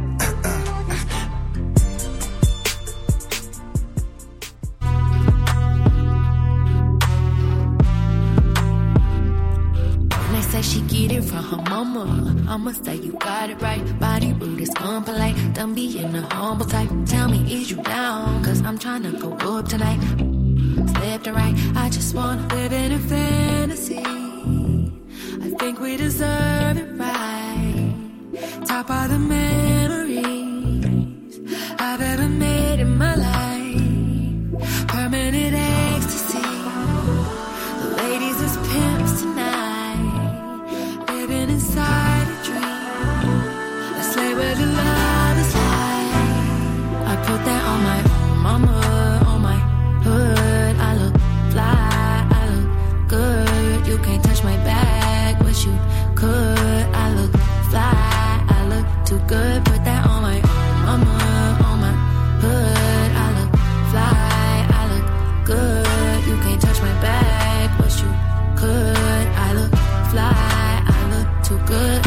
They say she get it from her mama. I'ma say you got it right. Body rude is unpolite. Don't be in the humble type. Tell me, is you down? Cause I'm tryna go up tonight. Left and right, I just wanna live in a fantasy. I think we deserve it right. Top of the memories I've ever made in my life. Permanent ecstasy. The ladies is pimps tonight. Living inside a dream. Let's slay where the love is like. I put that on my mama, on my hood. I look fly, I look good. You can't touch my bag, but you could. I look fly, I look too good. Put that on my mama, on my hood. I look fly, I look good. You can't touch my bag, but you could. I look fly, I look too good.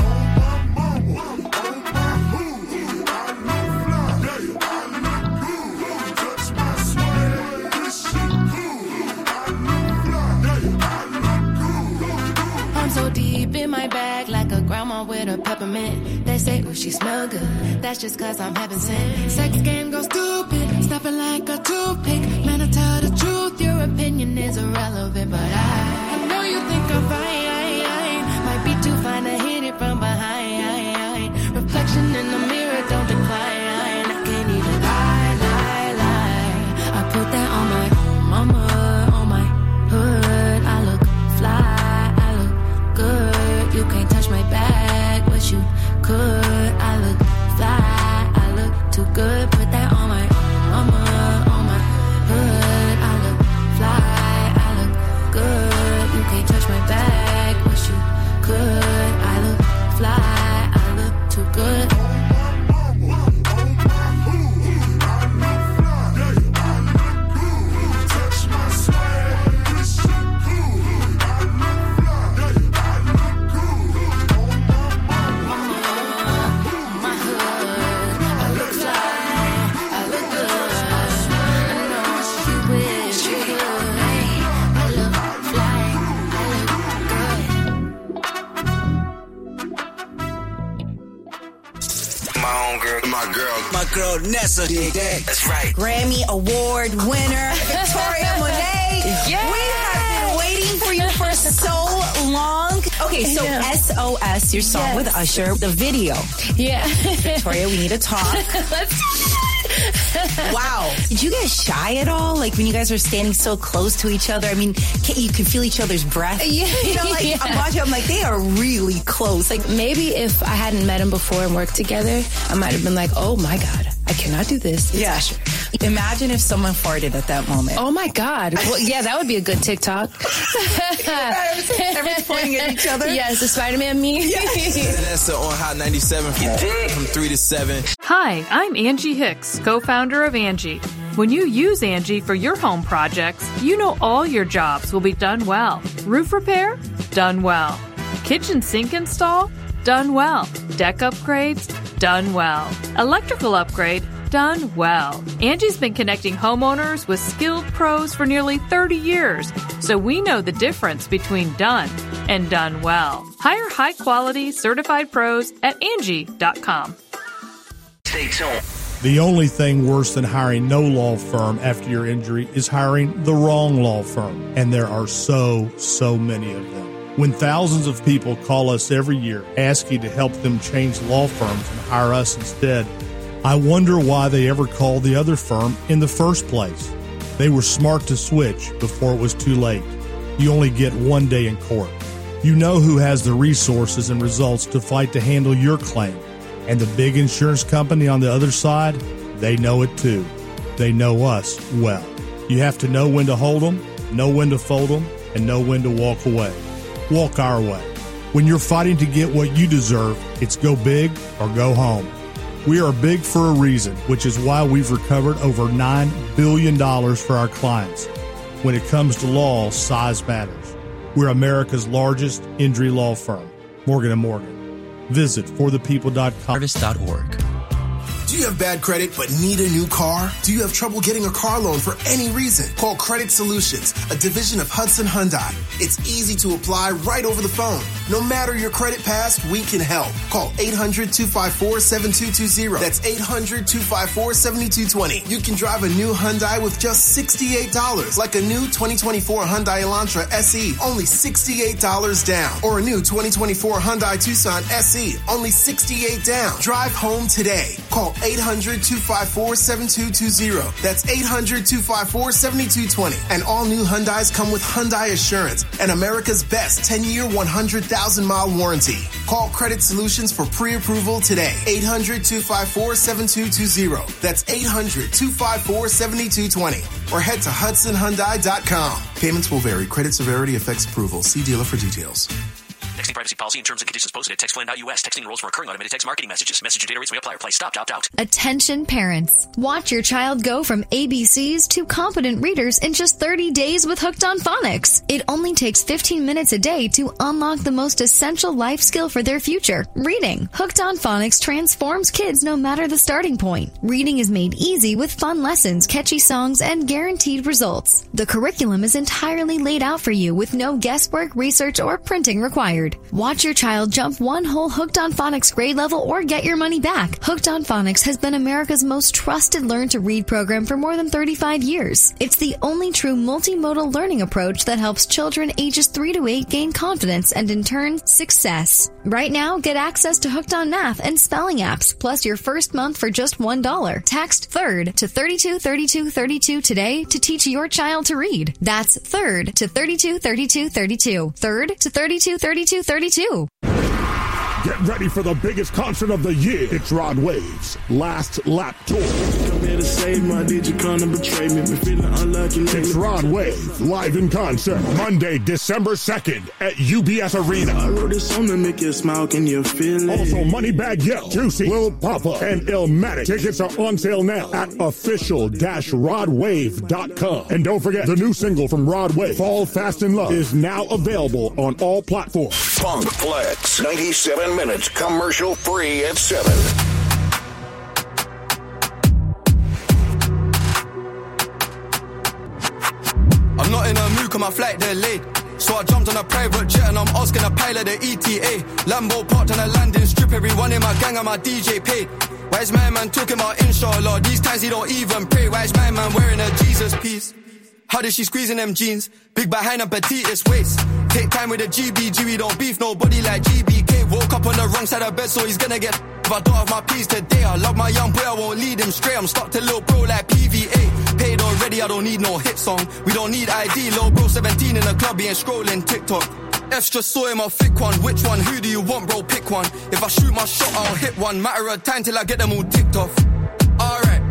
Deep in my bag like a grandma with a peppermint. They say, oh, she smell good. That's just cause I'm heaven sent. Sex game goes stupid, snapping like a toothpick. Man, I tell the truth, your opinion is irrelevant. But I know you think I'm fine. Might be too fine to hit it from behind. Reflection in the mirror, don't decline. I can't even lie. I put that on my mama, on my hood. I look fly. Good. You can't touch my bag, but you could. I look fly, I look too good. Put that on my mama, on my hood. I look fly, I look good. You can't touch my bag, but you could. I look fly, I look too good. My hood. my girl. My girl, Nessa. That's right. Grammy Award winner, Victoria Monet. Yes. We have been waiting for you for so long. Okay, so SOS, your song with Usher, the video. Yeah. Victoria, we need to talk. Wow. Did you get shy at all? Like when you guys are standing so close to each other? I mean, you can feel each other's breath. Yeah. You know, like I'm watching, I'm like, they are really close. Like maybe if I hadn't met him before and worked together, I might have been like, oh my God, I cannot do this. It's Usher. Imagine if someone farted at that moment. Oh my God. Well, yeah, that would be a good TikTok. Everyone's pointing at each other. Yes, the Spider-Man meme. That's on Hot 97 from 3 to 7. Hi, I'm Angie Hicks, co-founder of Angie. When you use Angie for your home projects, you know all your jobs will be done well. Roof repair? Done well. Kitchen sink install? Done well. Deck upgrades? Done well. Electrical upgrade? Done well. Angie's been connecting homeowners with skilled pros for nearly 30 years, so we know the difference between done and done well. Hire high-quality, certified pros at Angie.com. Stay tuned. The only thing worse than hiring no law firm after your injury is hiring the wrong law firm, and there are so many of them. When thousands of people call us every year asking to help them change law firms and hire us instead, I wonder why they ever called the other firm in the first place. They were smart to switch before it was too late. You only get one day in court. You know who has the resources and results to fight to handle your claim. And the big insurance company on the other side, they know it too. They know us well. You have to know when to hold them, know when to fold them, and know when to walk away. Walk our way. When you're fighting to get what you deserve, it's go big or go home. We are big for a reason, which is why we've recovered over $9 billion for our clients. When it comes to law, size matters. We're America's largest injury law firm, Morgan & Morgan. Visit forthepeople.com. Artist.org. Do you have bad credit but need a new car? Do you have trouble getting a car loan for any reason? Call Credit Solutions, a division of Hudson Hyundai. It's easy to apply right over the phone. No matter your credit past, we can help. Call 800-254-7220. That's 800-254-7220. You can drive a new Hyundai with just $68, like a new 2024 Hyundai Elantra SE, only $68 down. Or a new 2024 Hyundai Tucson SE, only $68 down. Drive home today. Call 800-254-7220. That's 800-254-7220. And all new Hyundais come with Hyundai Assurance and America's best 10-year, 100,000-mile warranty. Call Credit Solutions for pre-approval today. 800-254-7220. That's 800-254-7220. Or head to HudsonHyundai.com. Payments will vary. Credit severity affects approval. See dealer for details. Texting privacy policy and terms and conditions posted at textflame.us. Texting enrolls for recurring automated text marketing messages. Message and data rates may apply. Reply stop, opt out. Attention parents. Watch your child go from ABCs to competent readers in just 30 days with Hooked on Phonics. It only takes 15 minutes a day to unlock the most essential life skill for their future, reading. Hooked on Phonics transforms kids no matter the starting point. Reading is made easy with fun lessons, catchy songs, and guaranteed results. The curriculum is entirely laid out for you with no guesswork, research, or printing required. Watch your child jump one whole Hooked on Phonics grade level or get your money back. Hooked on Phonics has been America's most trusted learn-to-read program for more than 35 years. It's the only true multimodal learning approach that helps children ages 3 to 8 gain confidence and, in turn, success. Right now, get access to Hooked on Math and spelling apps, plus your first month for just $1. Text THIRD to 323232 today to teach your child to read. That's THIRD to 323232. THIRD to 323232. Get ready for the biggest concert of the year. It's Rod Wave's Last Lap Tour. Come here to save my digit, come and betray me. Been feeling unlucky. It's Rod Wave live in concert Monday, December 2nd at UBS Arena. I wrote this song to make you smile. Can you feel it? Also, Moneybag Yo, Juicy, Lil Papa, and Illmatic. Tickets are on sale now at official-rodwave.com. And don't forget, the new single from Rod Wave, Fall Fast in Love, is now available on all platforms. Funk Flex, 97 minutes, commercial free at 7. I'm not in a mood, cause my flight delayed. So I jumped on a private jet and I'm asking a pilot the ETA. Lambo parked on a landing strip, everyone in my gang and my DJ paid. Why is my man talking about inshallah? These times he don't even pray. Why is my man wearing a Jesus piece? How did she squeeze in them jeans? Big behind and petite waist. Take time with the GBG, we don't beef nobody like GBK. Woke up on the wrong side of bed, so he's gonna get if I don't have my peace today. I love my young boy, I won't lead him straight. I'm stuck to little bro like PVA. Paid already, I don't need no hit song. We don't need ID, little bro 17 in the club, he ain't scrolling TikTok. F's just saw him a thick one. Which one? Who do you want, bro? Pick one. If I shoot my shot, I'll hit one. Matter of time till I get them all ticked off. Alright,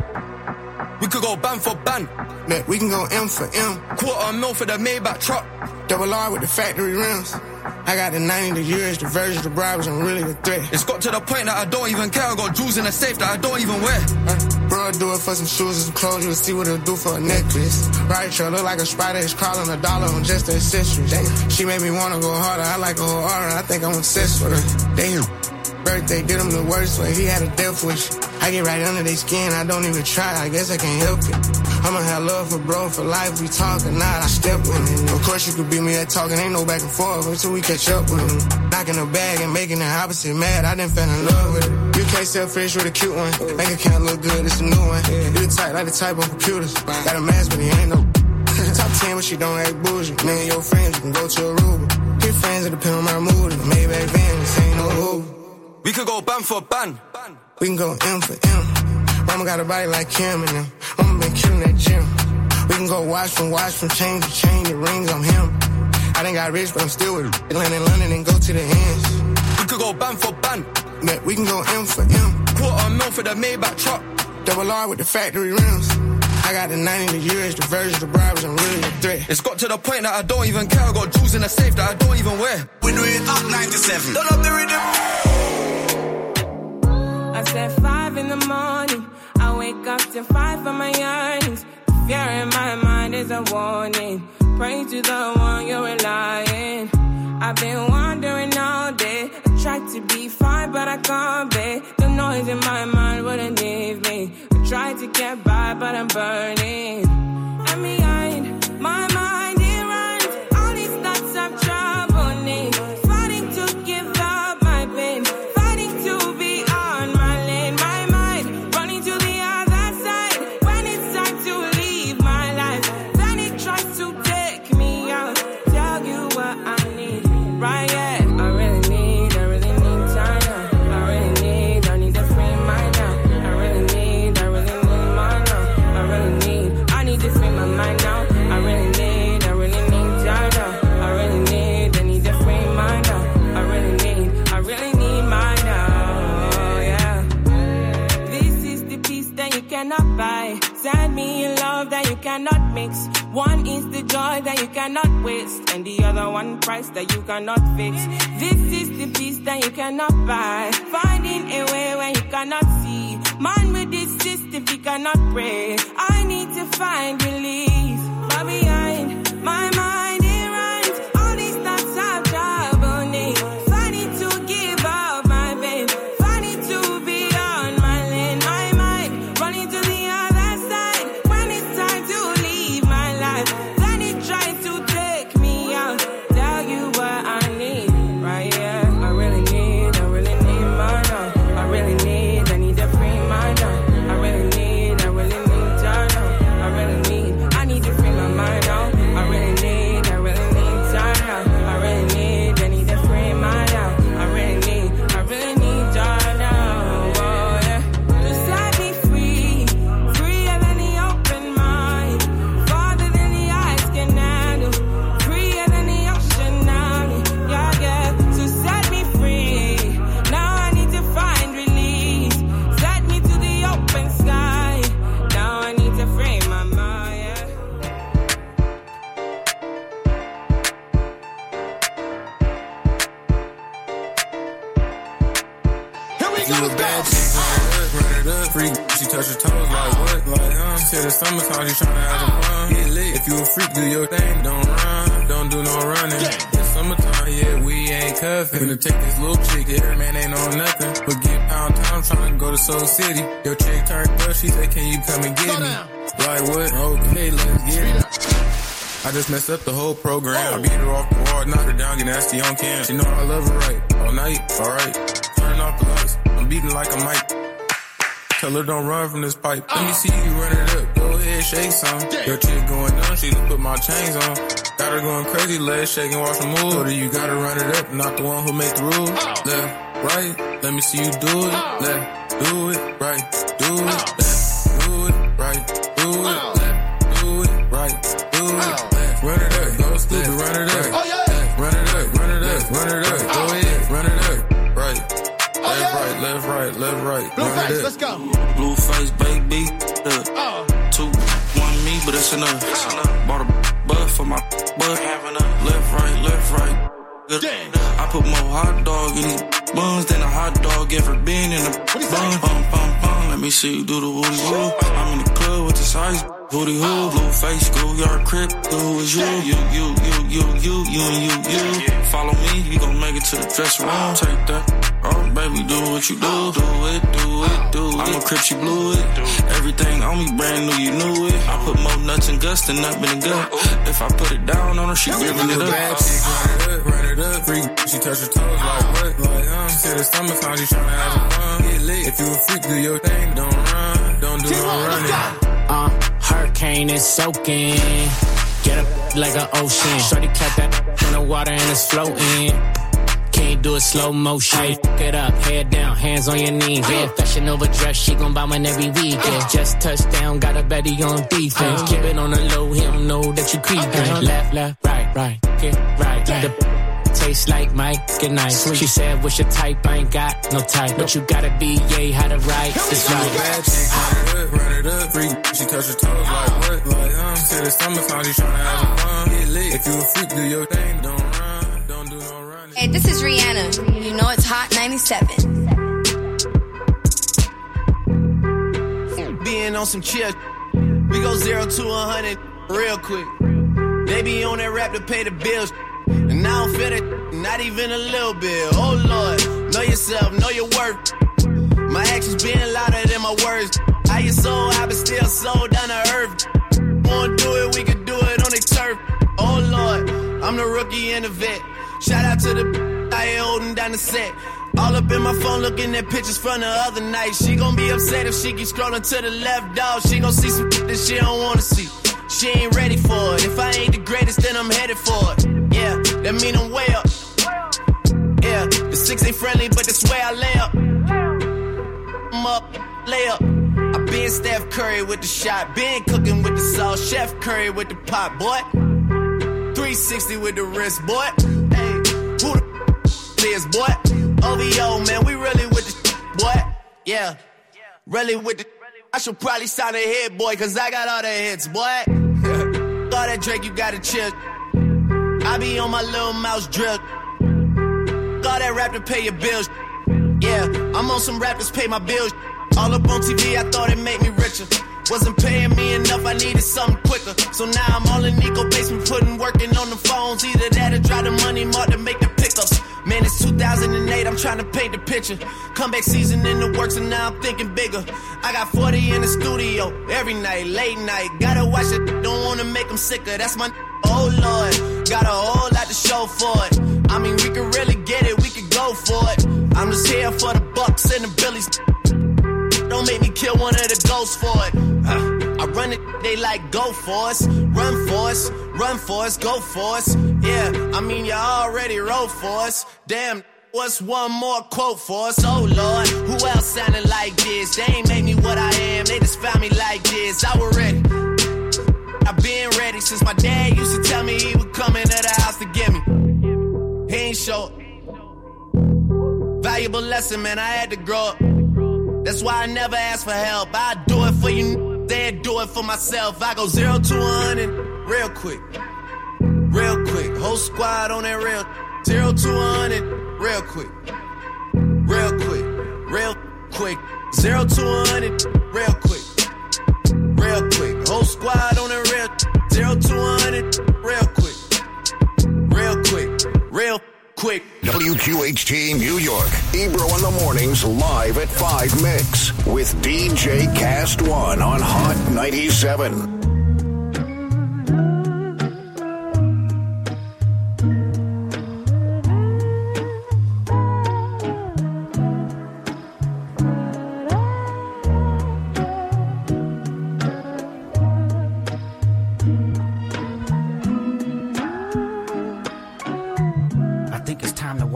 we could go ban for ban. Yeah, we can go M for M. $250,000 for the Maybach truck. Double R with the factory rims. I got the 90, the years, the versions, the bribes, I'm really a threat. It's got to the point that I don't even care. I got jewels in the safe that I don't even wear. Bro, I'll do it for some shoes and some clothes. You'll see what it'll do for a necklace. Right, yo, look like a spider. It's crawling $1 on just the accessories. Damn. She made me wanna go harder. I like a whole aura. I think I'm obsessed with her. Damn. Birthday did him the worst way. He had a death wish. I get right under their skin. I don't even try. I guess I can't help it. I'ma have love for bro for life. We talk or not, I step with him. Of course you could beat me at talking. Ain't no back and forth until we catch up with him. Knocking the bag and making the opposite mad. I done fell in love with it. You can't sell fish with a cute one. Bank account look good, it's a new one. You the type like the type on computers. Got a mask but he ain't no. Top 10 but she don't act bougie. Man, your friends, you can go to Aruba. Get friends that depend on my mood. Maybach van, this ain't no Uber. We could go ban for ban. We can go M for M. Mama got a body like Kim and them. Mama been killing that gym. We can go watch from chain to chain. The rings, I'm him. I done got rich, but I'm still with it. Land in London and go to the ends. We could go ban for ban. Yeah, we can go M for M. $250,000 for the Maybach truck. Double R with the factory rims. I got the 90, the years, the versions, the bribes, I'm really a threat. It's got to the point that I don't even care. I got jewels in the safe that I don't even wear. We're doing Hot 97. Turn up the rhythm. I said 5 in the morning. I wake up to 5 for my yearnings. Fear in my mind is a warning. Pray to the one you're relying. I've been wandering all day. I tried to be fine, but I can't be. The noise in my mind wouldn't leave me. I tried to get by, but I'm burning. And behind my mind, it runs. All these thoughts of trouble me. Fighting to give up my pain. Fighting to be on my lane. My mind running to the other side. When it's time to leave my life, then it tries to take me out. Tell you what I need. Right, yeah. I really need time now. I need to free mind now. I really need mine now. I need to free my mind now. I really need time now. I need to free mind now. I really need mine now, yeah. This is the peace that you cannot buy. Send me a love that you cannot mix. One is the joy that you cannot waste, and the other one price that you cannot fix. This is the peace that you cannot buy. Finding a way when you cannot see. Man with this system, if you cannot pray. I need to find relief. But behind my mind, it runs. All these thoughts have trouble me. Fighting to give up my pain. Fighting to be on my lane. My mind running to the other side. When it's time to leave my life, then it tries to take me out. Tell you what I need, right? Yeah, I really need mine now. I need to free mine now. I really need time now. I need to free my mind now. I really need time now. I need to free mine now. I really need time now. Oh, yeah. To set me free, freer than the open mind, farther than the eyes can handle, freer than the ocean now. Yeah, yeah. To set me free, now I need to find release. Set me to the open sky. Now I need to free my mind. Yeah. Here we You a bad chick, run it up. Freak, she touch her toes like what? Like, She said the summertime, she tryna have some fun. Get lit. If you a freak, do your thing. Don't run, don't do no running. It's summertime, yeah, we ain't cuffing. Finna take this little chick, yeah, man ain't on nothing. Forget pound time, tryna go to Soul City. Your chick turned up, she said, can you come and get me? Like what? Okay, let's get it. I just messed up the whole program. I beat her off the wall, knocked her down, get nasty on cam. She know I love her right, all night, alright. Turning off the lights, I'm beating like a mic. Tell her don't run from this pipe. Let me see you run it up, go ahead, shake some. Your chick going down, she just put my chains on. Got her going crazy, legs shaking, watch her move. Told her you gotta run it up, not the one who make the rules. Left, right, let me see you do it. Left, do it, right, do it. Left, do it, right, do it. Left, do it, right, do it. Left, run it up, go stupid, run it up. Left, run it up, run it up, run it up. Go ahead, run it up, right. Left, right, left, right, left, right. Blueface, let's go. Blueface, baby. 2, 1 me, but it's enough. Bought a butt for my butt. Left, right. I put more hot dog in these buns than a hot dog ever been in a bun. Bum. Let me see you do the woody woo. I'm in the club with this ice. Booty hoo, Blueface, schoolyard crib. Who is you? You. Follow me, you gon' make it to the dressing room. Take that. Oh, baby, do what you do. Do it. I'm a Crip, she blew it. Everything on me brand new, you knew it. I put more nuts and guts than up in the gut. If I put it down on her, she giving it up. Run it up, freak. She touch her toes like what? Like, she said it's summertime, she tryna have some fun. Get lit. If you a freak, do your thing, don't run. Don't do no running. Hurricane is soaking. Get up like an ocean. Shorty cut that in the water and it's floating. Can't do it slow motion. Hey, fuck it up, head down, hands on your knees. Yeah, fashion over dress, she gon' buy one every week. Yeah, just touchdown, got a Betty on defense. Keep it on the low, he don't know that you creepin'. Left, right, yeah, right. The taste like Mike and nice. She said, what's your type? I ain't got no type, but you gotta be yay, how to write. It's right. Run it up, freak. She touch her toes like what? Like, she said it's summertime, she tryna have some fun. Get lit. If you a freak, do your thing, don't run. Don't do no running. Hey, this is Rihanna. You know it's Hot 97. Being on some chill, we go 0 to 100 real quick. They be on that rap to pay the bills, and I don't feel that, not even a little bit. Oh Lord, know yourself, know your worth. My actions being louder than my words. How you so high but still so down to earth? Wanna do it, we could do it on the turf. Oh Lord, I'm the rookie and the vet. Shout out to the I ain't holding down the set. All up in my phone looking at pictures from the other night. She gon' be upset if she keep scrolling to the left, dog. She gon' see some that she don't wanna see. She ain't ready for it. If I ain't the greatest, then I'm headed for it. Yeah, that mean I'm way up. Yeah, the 6 ain't friendly, but that's where I lay up. I'm up, lay up. I been Steph Curry with the shot. Been cooking with the sauce. Chef Curry with the pot, boy. 360 with the wrist, boy. Hey, who the is, boy? OVO, man, we really with the boy. Yeah, really with the. I should probably sign a hit, boy, cause I got all the hits, boy. All that Drake, you gotta chill. I be on my little mouse drip. All that rap to pay your bills. Yeah, I'm on some rappers pay my bills. All up on TV, I thought it made me richer. Wasn't paying me enough, I needed something quicker. So now I'm all in Nico basement, working on the phones. Either that or drive the money mark to make the pickups. Man, it's 2008, I'm trying to paint the picture. Comeback season in the works and now I'm thinking bigger. I got 40 in the studio, every night, late night. Gotta watch it, don't wanna make them sicker. That's my oh Lord, got a whole lot to show for it. I mean, we could really get it, we could go for it. I'm just here for the Bucks and the Billies. Don't make me kill one of the ghosts for it. I run it, they like go for us. Run for us, go for us. Yeah, I mean you already wrote for us. Damn, what's one more quote for us? Oh Lord, who else sounded like this? They ain't made me what I am, they just found me like this. I was ready, I've been ready since my dad used to tell me he would come into the house to get me. He ain't show. Valuable lesson, man, I had to grow up. That's why I never ask for help. I do it for you, then do it for myself. I go 0 to 100 real quick. Real quick. Whole squad on that real. 0 to 100 real quick. Real quick. Real quick. 0 to 100 real quick. Real quick. Whole squad on that real. 0 to 100 real quick. Real quick. Real quick. WQHT New York. Ebro in the Mornings live at 5 Mix with DJ Cast One on Hot 97.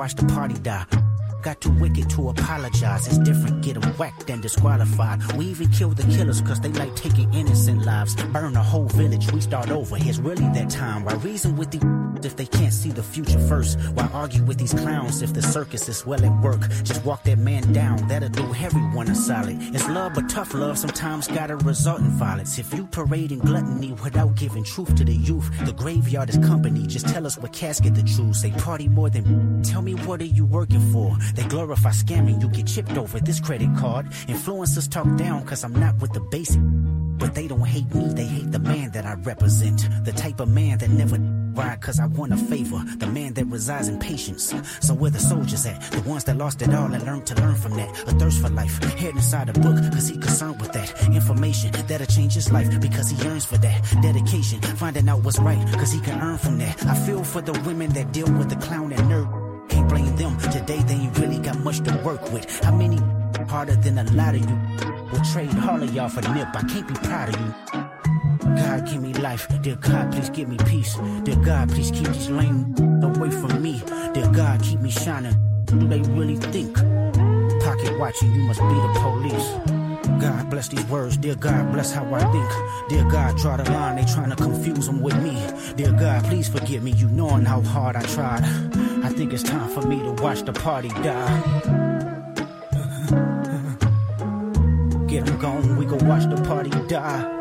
watch the party die. Got too wicked to apologize. It's different, get them whacked and disqualified. We even kill the killers cause they like taking innocent lives. Burn a whole village, we start over. It's really that time. Why reason with the if they can't see the future first? Why argue with these clowns if the circus is well at work? Just walk that man down, that'll do everyone a solid. It's love, but tough love sometimes gotta result in violence. If you parading gluttony without giving truth to the youth, the graveyard is company. Just tell us what casket to choose. They party more than tell me what are you working for? They glorify scamming, you get chipped over this credit card. Influencers talk down cause I'm not with the basic. But they don't hate me, they hate the man that I represent. The type of man that never ride cause I want a favor. The man that resides in patience. So where the soldiers at? The ones that lost it all and learned to learn from that. A thirst for life, head inside a book cause he concerned with that. Information that'll change his life because he yearns for that. Dedication, finding out what's right cause he can earn from that. I feel for the women that deal with the clown and nerd. Can't blame them, today they ain't really got much to work with. How many harder than a lot of you will trade all of y'all for nip? I can't be proud of you. God give me life, dear God please give me peace. Dear God please keep these lame away from me. Dear God keep me shining. Do they really think? Pocket watching, you must be the police. God bless these words, dear God bless how I think. Dear God draw the line, they trying to confuse them with me. Dear God please forgive me, you knowing how hard I tried. I think it's time for me to watch the party die. Get them gone, we go watch the party die.